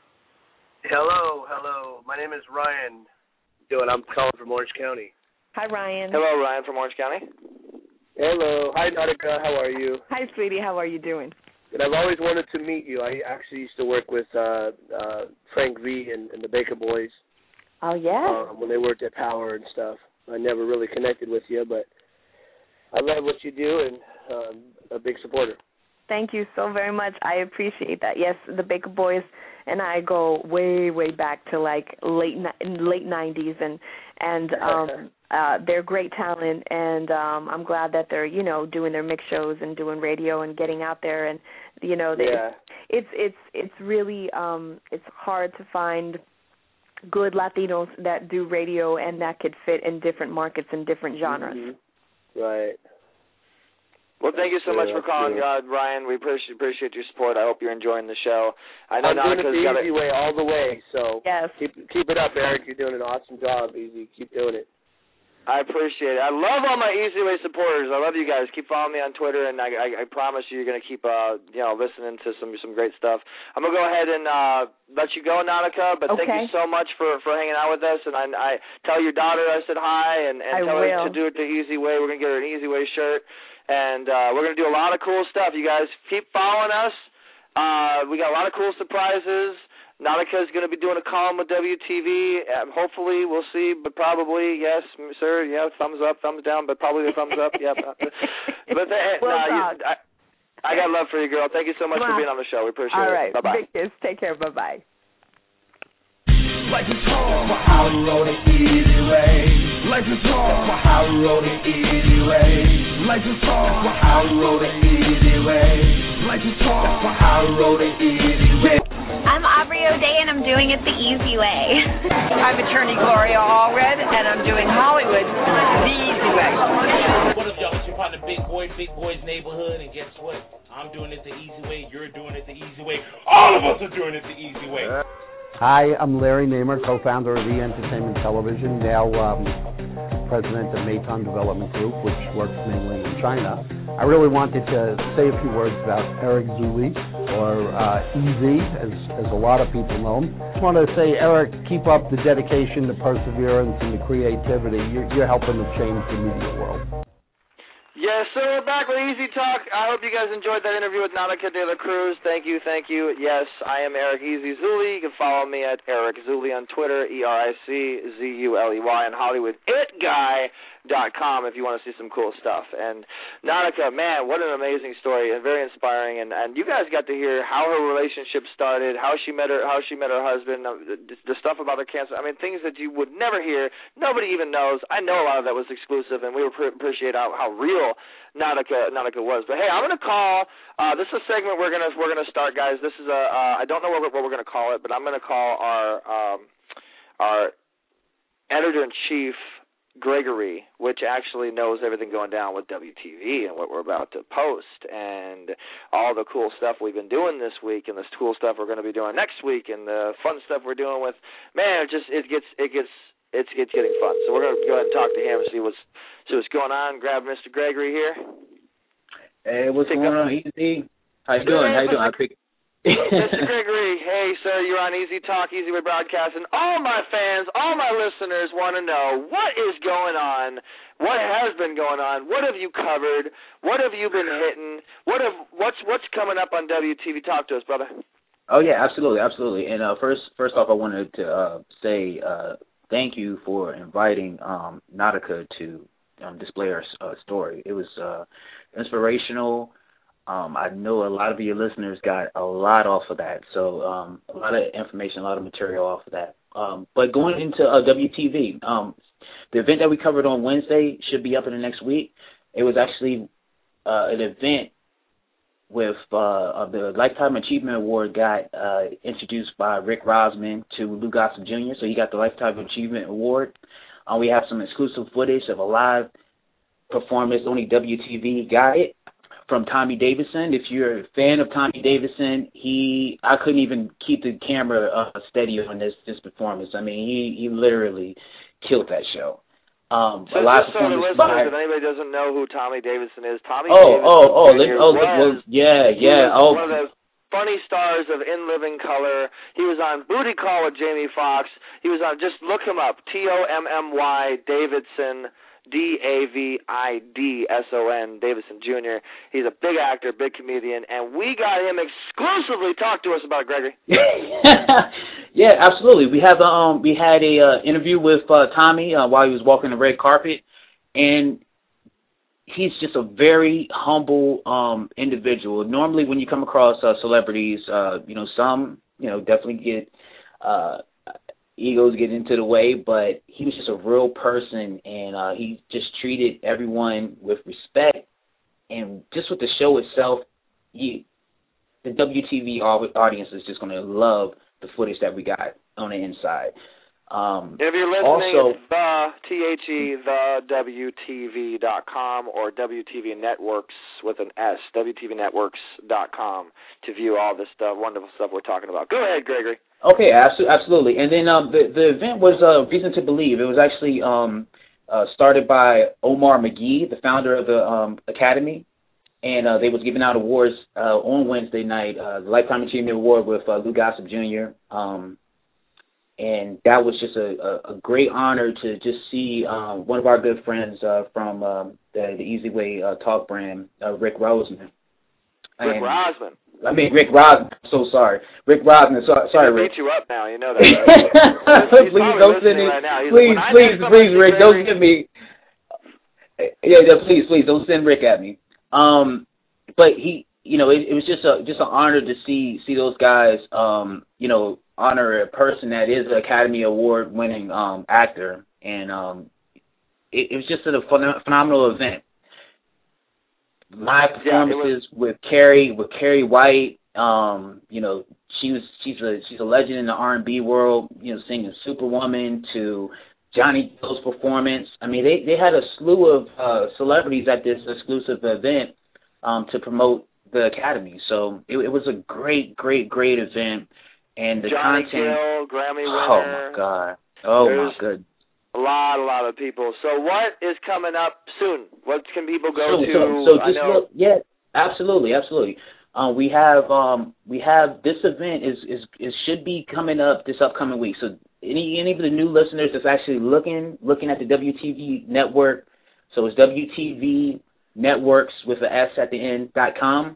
Speaker 6: Hello, hello. My name is Ryan. Doing? I'm calling from Orange County.
Speaker 4: Hi, Ryan.
Speaker 2: Hello, Ryan from Orange County.
Speaker 6: Hello. Hi, Nautica. How are you?
Speaker 4: Hi, sweetie. How are you doing?
Speaker 6: And I've always wanted to meet you. I actually used to work with uh, uh, Frank V and, and the Baker Boys.
Speaker 4: Oh, yeah?
Speaker 6: Um, when they worked at Power and stuff. I never really connected with you, but I love what you do and um, a big supporter.
Speaker 4: Thank you so very much. I appreciate that. Yes, the Baker Boys and I go way, way back to like late late nineties, and and um, uh, they're great talent, and um, I'm glad that they're you know doing their mix shows and doing radio and getting out there, and you know they,
Speaker 6: yeah.
Speaker 4: it's it's it's really um, it's hard to find good Latinos that do radio and that could fit in different markets and different genres.
Speaker 6: Mm-hmm. Right.
Speaker 2: Well, thank you so much for calling, uh, Ryan. We appreciate, appreciate your support. I hope you're enjoying the show. I know
Speaker 6: I'm doing it the
Speaker 2: got
Speaker 6: easy way all the way, so
Speaker 4: yes.
Speaker 6: keep keep it up, Eric. You're doing an awesome job, Easy. Keep doing it.
Speaker 2: I appreciate it. I love all my Easy Way supporters. I love you guys. Keep following me on Twitter, and I, I, I promise you, you're going to keep, uh, you know, listening to some some great stuff. I'm going to go ahead and uh, let you go, Nautica, but
Speaker 4: okay.
Speaker 2: thank you so much for, for hanging out with us. And I, I tell your daughter I said hi, and, and
Speaker 4: I
Speaker 2: tell
Speaker 4: will.
Speaker 2: her to do it the Easy Way. We're going to get her an Easy Way shirt. And uh, we're going to do a lot of cool stuff. You guys keep following us. Uh, we got a lot of cool surprises. Nautica is going to be doing a column with W T V. Um, hopefully, we'll see, but probably, yes, sir. Yeah, thumbs up, thumbs down, but probably a thumbs up. Yeah. But the,
Speaker 4: we'll
Speaker 2: nah, you, I, I got love for you, girl. Thank you so much
Speaker 4: Come
Speaker 2: for
Speaker 4: on.
Speaker 2: being on the show. We appreciate
Speaker 4: All
Speaker 2: it.
Speaker 4: right.
Speaker 2: Bye-bye.
Speaker 4: Big kiss. Take care. Bye-bye.
Speaker 7: Like it's home, I rode an easy way. Life is hard, but how we roll the easy way. Life is hard, but how we roll the easy way. Life is hard, but how we roll the easy way.
Speaker 8: I'm Aubrey O'Day, and I'm doing it the easy way.
Speaker 9: I'm attorney Gloria Allred, and I'm doing Hollywood the easy way.
Speaker 10: What up, y'all? It's your partner, Big Boy, Big Boy's Neighborhood, and guess what? I'm doing it the easy way. You're doing it the easy way. All of us are doing it the easy way.
Speaker 11: Hi, I'm Larry Namer, co-founder of E! Entertainment Television, now um, president of Meitan Development Group, which works mainly in China. I really wanted to say a few words about Eric Zuli, or uh, E Z, as, as a lot of people know him. I just want to say, Eric, keep up the dedication, the perseverance, and the creativity. You're, you're helping to change the media world.
Speaker 2: Yes, so we're back with Easy Talk. I hope you guys enjoyed that interview with Nautica De La Cruz. Thank you, thank you. Yes, I am Eric Easy Zuli. You can follow me at Eric Zuli on Twitter, E R I C Z U L E Y, and Hollywood It Guy dot com if you want to see some cool stuff. And Nautica, man, what an amazing story and very inspiring. And, and you guys got to hear how her relationship started, how she met her, how she met her husband, the, the stuff about her cancer. I mean, things that you would never hear. Nobody even knows. I know a lot of that was exclusive, and we appreciate how, how real Nautica Nautica was. But hey, I'm gonna call. Uh, this is a segment we're gonna we're gonna start, guys. This is a uh, I don't know what, what we're gonna call it, but I'm gonna call our um, our editor in chief, Gregory, which actually knows everything going down with W T V and what we're about to post and all the cool stuff we've been doing this week and this cool stuff we're going to be doing next week and the fun stuff we're doing with, man, it just it gets it gets it's it's getting fun. So we're going to go ahead and talk to him and see what's see what's going on. Grab Mister Gregory here.
Speaker 12: Hey, what's going on, Easy? How you doing? How you doing? I pick-
Speaker 2: Mister Gregory, hey, sir, you're on Easy Talk, Easy Way Broadcasting. All my fans, all my listeners want to know what is going on, what has been going on, what have you covered, what have you been hitting, what have what's what's coming up on W T V? Talk to us, brother.
Speaker 12: Oh yeah, absolutely, absolutely. And uh, first, first off, I wanted to uh, say uh, thank you for inviting um, Nautica to um, display our uh, story. It was uh, inspirational. Um, I know a lot of your listeners got a lot off of that, so um, a lot of information, a lot of material off of that. Um, but going into uh, W T V, um, the event that we covered on Wednesday should be up in the next week. It was actually uh, an event with uh, the Lifetime Achievement Award got uh, introduced by Rick Rosman to Lou Gossett Junior, so he got the Lifetime Achievement Award. Uh, we have some exclusive footage of a live performance, only W T V got it, from Tommy Davidson. If you're a fan of Tommy Davidson, he I couldn't even keep the camera uh, steady on this this performance. I mean, he, he literally killed that show. Um,
Speaker 2: so
Speaker 12: a lot
Speaker 2: just so the listeners,
Speaker 12: by,
Speaker 2: if anybody doesn't know who Tommy Davidson is, Tommy
Speaker 12: oh,
Speaker 2: Davidson
Speaker 12: oh, oh, let's, oh,
Speaker 2: was,
Speaker 12: well, yeah, yeah.
Speaker 2: was
Speaker 12: oh.
Speaker 2: one of the funny stars of In Living Color. He was on Booty Call with Jamie Foxx. He was on, just look him up, T O M M Y Davidson, D A V I D S O N, Davidson Junior He's a big actor, big comedian, and we got him exclusively talk to us about it, Gregory.
Speaker 12: Yeah, absolutely. We have um we had a uh, interview with uh, Tommy uh, while he was walking the red carpet, and he's just a very humble um individual. Normally, when you come across uh, celebrities, uh, you know, some you know definitely get uh. egos get into the way, but he was just a real person, and uh, he just treated everyone with respect. And just with the show itself, you, the W T V audience is just going to love the footage that we got on the inside. Um,
Speaker 2: if you're listening,
Speaker 12: also,
Speaker 2: it's the, T H E, the W T V dot com or W T V Networks with an S, W T V Networks dot com to view all this stuff, wonderful stuff we're talking about. Go ahead, Gregory.
Speaker 12: Okay, absolutely. And then um, the, the event was uh, Reason to Believe. It was actually um, uh, started by Omar McGee, the founder of the um, Academy, and uh, they was giving out awards uh, on Wednesday night, uh, the Lifetime Achievement Award with uh, Lou Gossett Junior Um, and that was just a, a, a great honor to just see um, one of our good friends uh, from um, the, the Easy Way uh, Talk brand, uh, Rick Rosman.
Speaker 2: Rick
Speaker 12: and,
Speaker 2: Rosman.
Speaker 12: I mean, Rick Rosman. I'm so sorry. Rick Rosman. So, sorry, Rick.
Speaker 2: Beat you up now. You know that. Right?
Speaker 12: Please don't send me.
Speaker 2: Right
Speaker 12: please, please, please, Rick. Gregory, don't send me. Yeah, yeah, please, please don't send Rick at me. Um, but he, you know, it, it was just a just an honor to see see those guys. Um, you know, honor a person that is an Academy Award winning um actor, and um, it, it was just a phen- phenomenal event. My performances yeah, with Carrie, with Carrie White, um, you know, she was she's a she's a legend in the R and B world. You know, singing Superwoman to Johnny Gill's performance. I mean, they they had a slew of uh, celebrities at this exclusive event um, to promote the Academy. So it, it was a great, great, great event. And the
Speaker 2: Johnny
Speaker 12: content,
Speaker 2: Gill, Grammy winner.
Speaker 12: Oh my God! Oh
Speaker 2: There's
Speaker 12: my good.
Speaker 2: A lot, a lot of people. So what is coming up soon? What can people go
Speaker 12: so,
Speaker 2: to?
Speaker 12: So, so
Speaker 2: I
Speaker 12: just
Speaker 2: know.
Speaker 12: look, yeah, absolutely, absolutely. Um, we have um, we have this event is is is should be coming up this upcoming week. So any any of the new listeners that's actually looking looking at the W T V network, so it's W T V Networks with an S at the end dot com.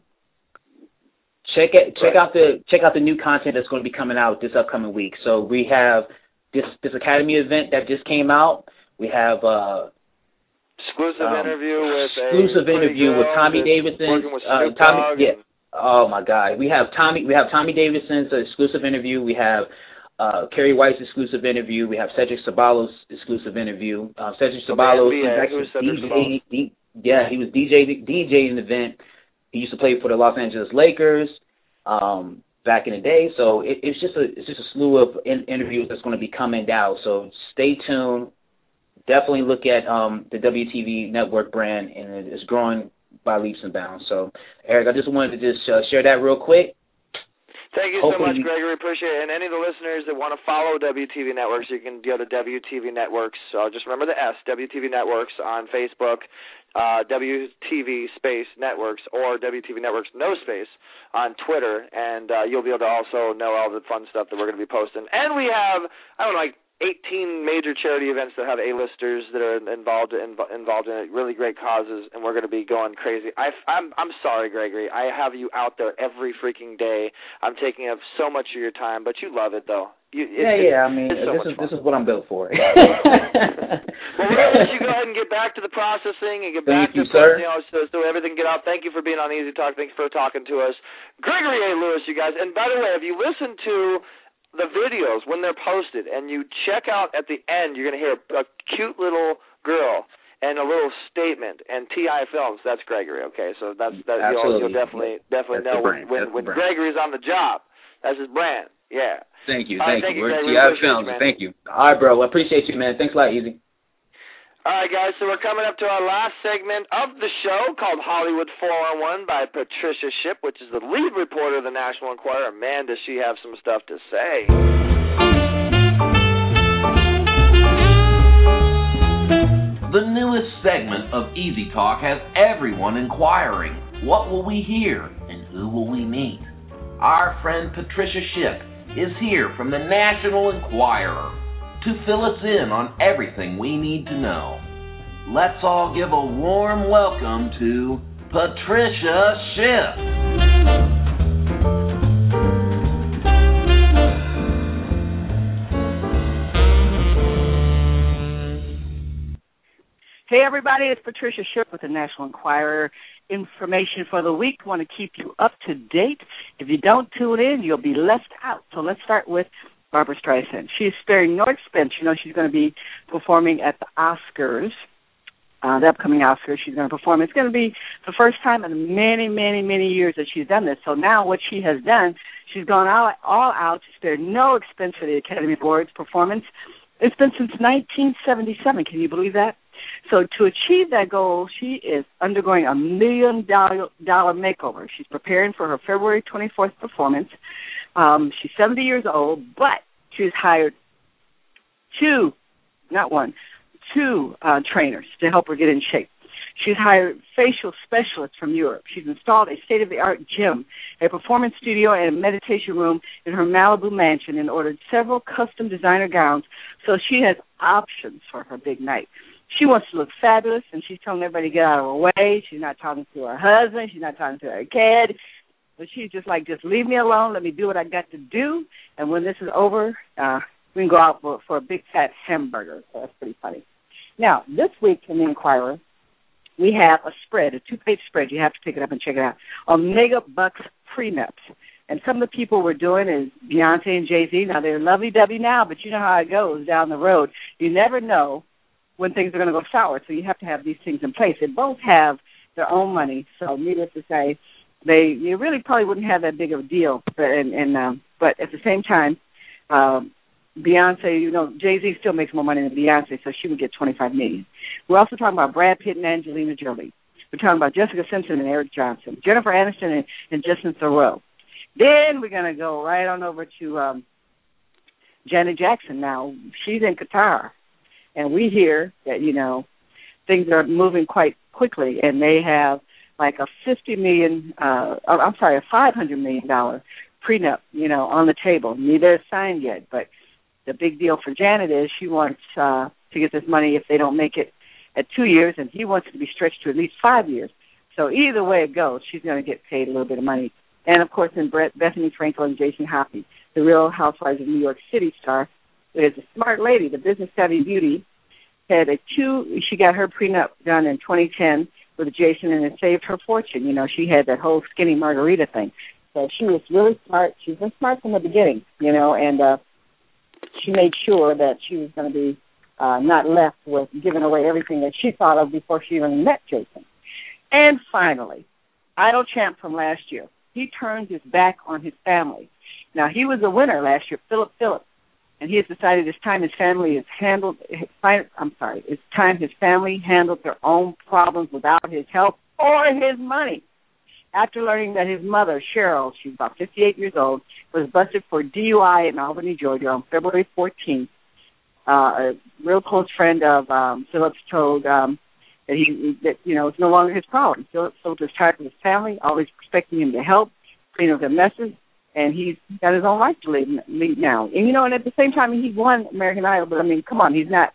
Speaker 12: Check it check
Speaker 2: right.
Speaker 12: out the check out the new content that's going to be coming out this upcoming week. So we have this this Academy event that just came out. We have uh
Speaker 2: exclusive
Speaker 12: um,
Speaker 2: interview with
Speaker 12: exclusive
Speaker 2: a
Speaker 12: interview with Tommy Davidson.
Speaker 2: Working with
Speaker 12: uh,
Speaker 2: Snoop
Speaker 12: Tommy,
Speaker 2: Dogg
Speaker 12: yeah. Oh my God, we have Tommy. We have Tommy Davidson's exclusive interview. We have uh, Carrie White's exclusive interview. We have Cedric Ceballos' exclusive interview. Uh, Cedric Ceballos is actually D J. Yeah, he was DJ DJing the event. He used to play for the Los Angeles Lakers um, back in the day. So it, it's just a it's just a slew of in, interviews that's going to be coming out. So stay tuned. Definitely look at um, the W T V Network brand, and it's growing by leaps and bounds. So, Eric, I just wanted to just uh, share that real quick.
Speaker 2: Thank you Hopefully so much, Gregory. Appreciate it. And any of the listeners that want to follow W T V Networks, you can go to W T V Networks. So just remember the S, W T V Networks on Facebook, uh, W T V Space Networks, or W T V Networks No Space on Twitter, and uh, you'll be able to also know all the fun stuff that we're going to be posting. And we have, I don't know, like eighteen major charity events that have A-listers that are involved in, involved in it, really great causes, and we're going to be going crazy. I, I'm I'm sorry, Gregory. I have you out there every freaking day. I'm taking up so much of your time, but you love it, though. You, it,
Speaker 12: yeah,
Speaker 2: it,
Speaker 12: yeah. I mean,
Speaker 2: so
Speaker 12: this is
Speaker 2: fun.
Speaker 12: this is what I'm built for.
Speaker 2: Well, we're going to let you go ahead and get back to the processing and get
Speaker 12: Thank
Speaker 2: back
Speaker 12: you,
Speaker 2: to
Speaker 12: sir.
Speaker 2: you know, so, so everything get out. Thank you for being on Easy Talk. Thanks for talking to us, Gregory A. Lewis, you guys. And by the way, if you listen to the videos when they're posted and you check out at the end, you're going to hear a cute little girl and a little statement and T I Films. That's Gregory. Okay, so that's that. You'll, you'll definitely definitely
Speaker 12: that's
Speaker 2: know when when, when Gregory's on the job. That's his brand. Yeah.
Speaker 12: Thank you.
Speaker 2: All
Speaker 12: thank,
Speaker 2: right, thank
Speaker 12: you.
Speaker 2: you.
Speaker 12: T I Films.
Speaker 2: You,
Speaker 12: thank you. All right, bro. I appreciate you, man. Thanks a lot, Easy.
Speaker 2: All right, guys, so we're coming up to our last segment of the show called Hollywood four one one by Patricia Shipp, which is the lead reporter of the National Enquirer. Man, does she have some stuff to say.
Speaker 1: The newest segment of Easy Talk has everyone inquiring. What will we hear and who will we meet? Our friend Patricia Shipp is here from the National Enquirer to fill us in on everything we need to know. Let's all give a warm welcome to Patricia Shipp.
Speaker 13: Hey everybody, it's Patricia Shipp with the National Enquirer. Information for the week. I want to keep you up to date. If you don't tune in, you'll be left out. So let's start with Barbra Streisand. She's sparing no expense. You know, she's going to be performing at the Oscars, uh, the upcoming Oscars. She's going to perform. It's going to be the first time in many, many, many years that she's done this. So now what she has done, she's gone all, all out to spare no expense for the Academy Awards performance. It's been since nineteen seventy-seven. Can you believe that? So to achieve that goal, she is undergoing a million dollar, dollar makeover. She's preparing for her February twenty-fourth performance. Um, she's seventy years old, but she's hired two, not one, two uh, trainers to help her get in shape. She's hired facial specialists from Europe. She's installed a state-of-the-art gym, a performance studio, and a meditation room in her Malibu mansion and ordered several custom designer gowns, so she has options for her big night. She wants to look fabulous, and she's telling everybody to get out of her way. She's not talking to her husband. She's not talking to her kid. But she's just like, just leave me alone. Let me do what I got to do. And when this is over, uh, we can go out for, for a big fat hamburger. So that's pretty funny. Now, this week in the Enquirer, we have a spread, a two-page spread. You have to pick it up and check it out, on Mega Bucks prenups. And some of the people we're doing is Beyonce and Jay-Z. Now, they're lovey-dovey now, but you know how it goes down the road. You never know when things are going to go sour. So you have to have these things in place. They both have their own money. So needless to say, they you really probably wouldn't have that big of a deal. But and, and um, but at the same time, um, Beyonce, you know, Jay-Z still makes more money than Beyonce, so she would get twenty-five million dollars. We're also talking about Brad Pitt and Angelina Jolie. We're talking about Jessica Simpson and Eric Johnson, Jennifer Aniston and, and Justin Theroux. Then we're going to go right on over to um, Janet Jackson now. She's in Qatar, and we hear that, you know, things are moving quite quickly, and they have like a fifty million dollars, uh, I'm sorry, a five hundred million dollars prenup, you know, on the table. Neither is signed yet, but the big deal for Janet is she wants uh, to get this money if they don't make it at two years, and he wants it to be stretched to at least five years. So either way it goes, she's going to get paid a little bit of money. And, of course, then Brett, Bethany Frankel and Jason Hoppy, the Real Housewives of New York City star, is a smart lady, the business-savvy beauty, had a two, she got her prenup done in twenty ten with Jason, and it saved her fortune. You know, she had that whole skinny margarita thing. So she was really smart. She's been smart from the beginning, you know, and uh, she made sure that she was going to be uh, not left with giving away everything that she thought of before she even met Jason. And finally, Idol champ from last year. He turned his back on his family. Now, he was a winner last year, Philip Phillips, and he has decided it's time his family is handled, I'm sorry, it's time his family handled their own problems without his help or his money. After learning that his mother, Cheryl, she's about fifty-eight years old, was busted for D U I in Albany, Georgia on February fourteenth, uh, a real close friend of um, Phillips told um, that he, that you know, it's no longer his problem. Phillips was tired of his family, always expecting him to help, clean up their messes, and he's got his own life to lead, lead now. And, you know, and at the same time, he won American Idol, but, I mean, come on, he's not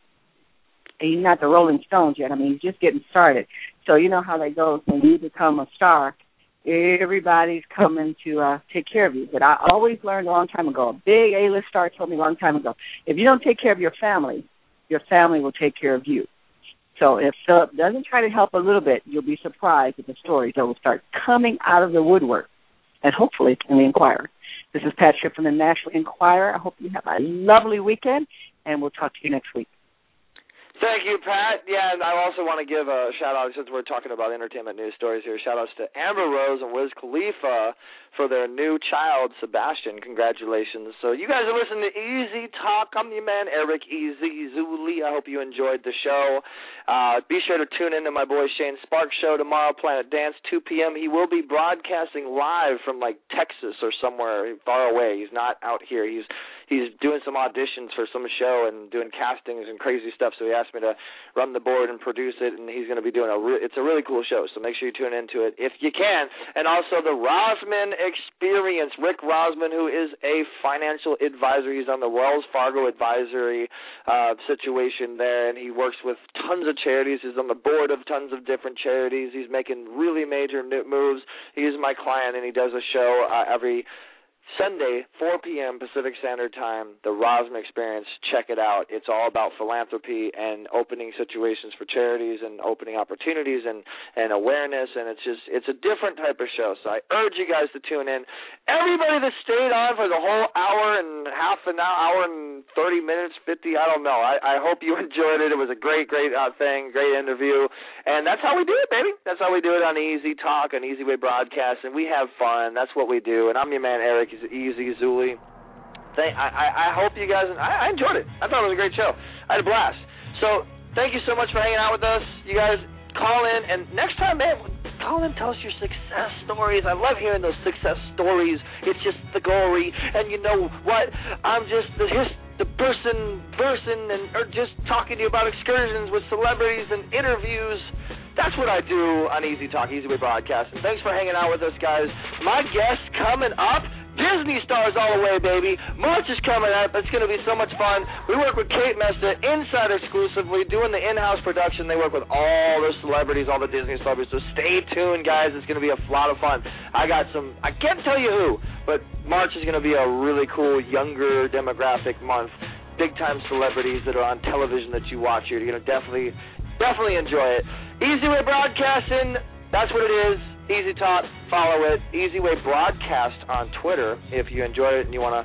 Speaker 13: he's not the Rolling Stones yet. I mean, he's just getting started. So you know how that goes when you become a star. Everybody's coming to uh, take care of you. But I always learned a long time ago, a big A-list star told me a long time ago, if you don't take care of your family, your family will take care of you. So if Philip doesn't try to help a little bit, you'll be surprised at the stories that will start coming out of the woodwork, and hopefully in the Enquirer. This is Pat Tripp from the National Enquirer. I hope you have a lovely weekend, and we'll talk to you next week.
Speaker 2: Thank you, Pat. Yeah, and I also want to give a shout-out, since we're talking about entertainment news stories here, shout-outs to Amber Rose and Wiz Khalifa for their new child, Sebastian. Congratulations. So you guys are listening to Easy Talk. I'm your man, Eric Easy Zuli. I hope you enjoyed the show. Uh, be sure to tune in to my boy Shane Sparks' show tomorrow, Planet Dance, two p.m. He will be broadcasting live from, like, Texas or somewhere far away. He's not out here. He's he's doing some auditions for some show and doing castings and crazy stuff, so he asked me to run the board and produce it, and he's going to be doing a re- it's a really cool show, so make sure you tune into it if you can. And also the Rosman Experience. Rick Rosman, who is a financial advisor, he's on the Wells Fargo advisory uh, situation there, and he works with tons of charities. He's on the board of tons of different charities. He's making really major moves. He's my client, and he does a show uh, every Sunday, four p.m. Pacific Standard Time, the Rosman Experience. Check it out. It's all about philanthropy and opening situations for charities and opening opportunities and, and awareness, and it's just it's a different type of show. So I urge you guys to tune in. Everybody that stayed on for the whole hour and half an hour, hour and thirty minutes, fifty, I don't know. I, I hope you enjoyed it. It was a great, great uh, thing, great interview, and that's how we do it, baby. That's how we do it on Easy Talk, on Easy Way Broadcast, and we have fun. That's what we do, and I'm your man, Eric Easy Zuli. Thank, I, I, I hope you guys, I, I enjoyed it. I thought it was a great show. I had a blast. So thank you so much for hanging out with us. You guys call in, and next time, man, call in, tell us your success stories. I love hearing those success stories. It's just the glory, and you know what? I'm just the his, the person, person, and or just talking to you about excursions with celebrities and interviews. That's what I do on Easy Talk, Easy Way Broadcast. And thanks for hanging out with us, guys. My guest coming up, Disney stars all the way, baby. March is coming up. It's going to be so much fun. We work with Kate Mesta, inside exclusively, doing the in-house production. They work with all the celebrities, all the Disney celebrities. So stay tuned, guys. It's going to be a lot of fun. I got some, I can't tell you who, but March is going to be a really cool, younger demographic month. Big-time celebrities that are on television that you watch. You're going to definitely, definitely enjoy it. Easy Way Broadcasting, that's what it is. Easy Talk, follow it. Easy Way Broadcast on Twitter if you enjoy it and you want to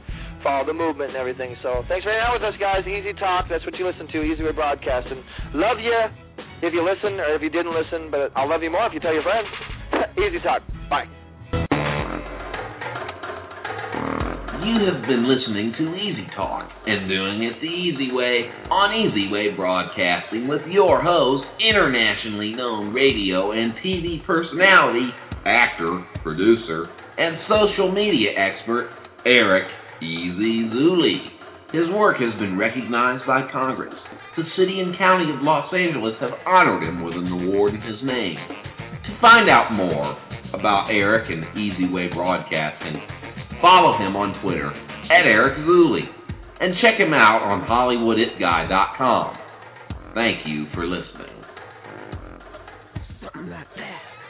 Speaker 2: follow the movement and everything. So thanks for hanging out with us, guys. Easy Talk, that's what you listen to, Easy Way Broadcasting. Love you if you listen or if you didn't listen, but I'll love you more if you tell your friends. Easy Talk. Bye.
Speaker 1: You have been listening to Easy Talk and doing it the easy way on Easy Way Broadcasting with your host, internationally known radio and T V personality, actor, producer, and social media expert, Eric Easy Zuli. His work has been recognized by Congress. The city and county of Los Angeles have honored him with an award in his name. To find out more about Eric and Easy Way Broadcasting, follow him on Twitter at Eric Zuli and check him out on Hollywood It Guy dot com. Thank you for listening.
Speaker 7: Something like that.